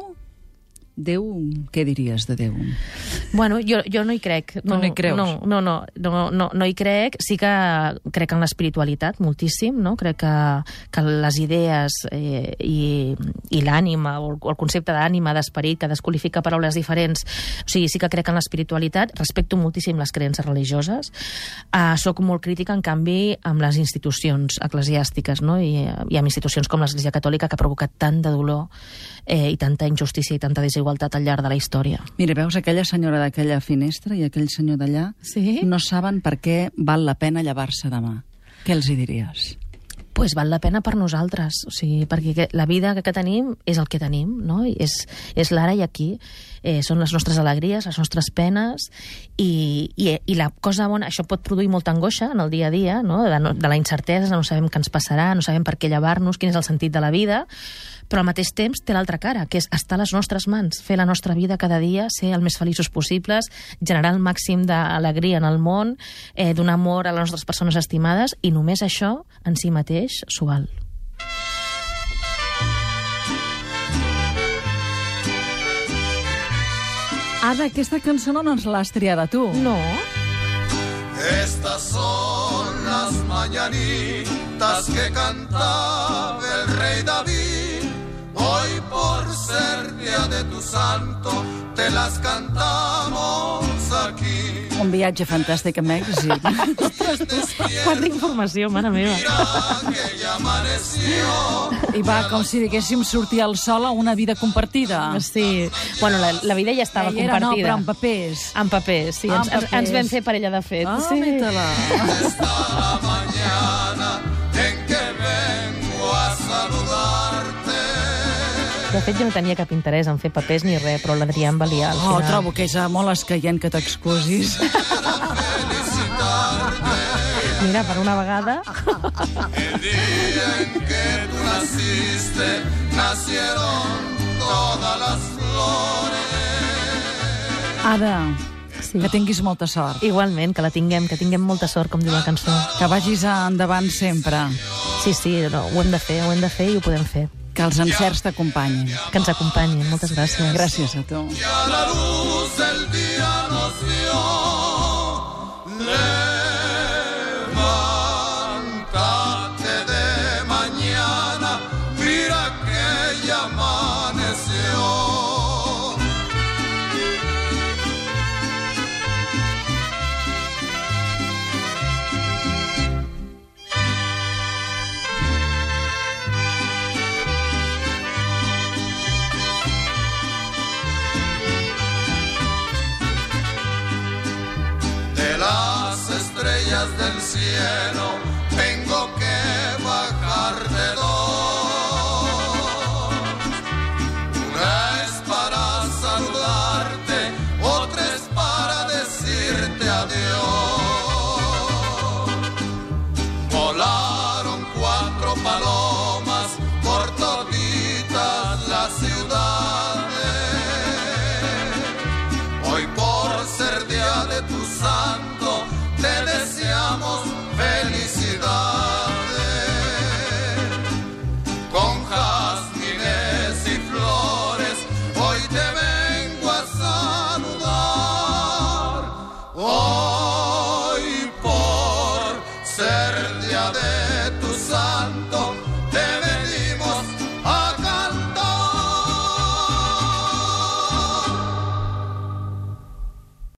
[SPEAKER 1] Déu, què diries de Déu?
[SPEAKER 2] Bueno, jo, jo no hi crec.
[SPEAKER 1] No, no hi creus?
[SPEAKER 2] No, no, no, no, no, no hi crec. Sí que crec en l'espiritualitat moltíssim, no? Crec que, que les idees eh, i, i l'ànima, o el, o el concepte d'ànima, d'esperit, que desqualifica paraules diferents, o sigui, sí que crec en l'espiritualitat, respecto moltíssim les creences religioses, uh, soc molt crítica, en canvi, amb les institucions eclesiàstiques, no? I, i amb institucions com l'Església Catòlica, que ha provocat tant de dolor eh, i tanta injustícia i tanta desigualtat al llarg de la història.
[SPEAKER 1] Mira, veus aquella senyora d'aquella finestra i aquell senyor d'allà?
[SPEAKER 2] Sí?
[SPEAKER 1] No saben per què val la pena llevar-se demà. Què els hi diries?
[SPEAKER 2] pues val la pena per nosaltres, o sigui, perquè la vida que tenim és el que tenim, no? I és, és l'ara i aquí, eh, són les nostres alegries, les nostres penes, i, i, i la cosa bona, això pot produir molta angoixa en el dia a dia, no? De, no, de la incertesa, no sabem què ens passarà, no sabem per què llevar-nos, quin és el sentit de la vida, però al mateix temps té l'altra cara, que és estar a les nostres mans, fer la nostra vida cada dia, ser el més feliços possibles, generar el màxim d'alegria en el món, eh, donar amor a les nostres persones estimades, i només això, en si mateix, s'ho val.
[SPEAKER 1] Ada, aquesta cançó no ens l'has triada tu.
[SPEAKER 2] No.
[SPEAKER 3] Estas son las mañanitas que cantaba el rey David. Hoy por ser día de tu santo te las cantamos aquí.
[SPEAKER 1] Un viatge fantàstic a Mèxic.
[SPEAKER 2] Quanta informació, mare meva.
[SPEAKER 1] I va, com si diguéssim, sortir al sol a una vida compartida.
[SPEAKER 2] Sí. Bueno, la, la vida ja estava
[SPEAKER 1] Era, no,
[SPEAKER 2] compartida.
[SPEAKER 1] però en papers.
[SPEAKER 2] En papers, sí.
[SPEAKER 1] Ah,
[SPEAKER 2] ens,
[SPEAKER 1] en
[SPEAKER 2] ens,
[SPEAKER 1] papers.
[SPEAKER 2] ens vam fer parella de fet.
[SPEAKER 1] Ah,
[SPEAKER 2] sí.
[SPEAKER 1] mira-la.
[SPEAKER 3] Esta la mañana en que vengo a saludarte.
[SPEAKER 2] De fet, jo no tenia cap interès en fer papers ni res, però l'Adrià em valia al
[SPEAKER 1] Oh,
[SPEAKER 2] final.
[SPEAKER 1] trobo que és molt escaient que t'excusis.
[SPEAKER 2] Mira, per una vegada...
[SPEAKER 3] El día en que tú naciste nacieron todas las flores.
[SPEAKER 1] Ada,
[SPEAKER 2] Sí.
[SPEAKER 1] que tinguis molta sort.
[SPEAKER 2] Igualment, que la tinguem, que tinguem molta sort, com diu la cançó.
[SPEAKER 1] Que vagis endavant sempre.
[SPEAKER 2] Sí, sí, no, ho hem de fer, ho hem de fer i ho podem fer.
[SPEAKER 1] Que els encerts t'acompanyin.
[SPEAKER 2] Que ens acompanyin. Moltes gràcies.
[SPEAKER 1] Gràcies a tu.
[SPEAKER 3] Y a la luz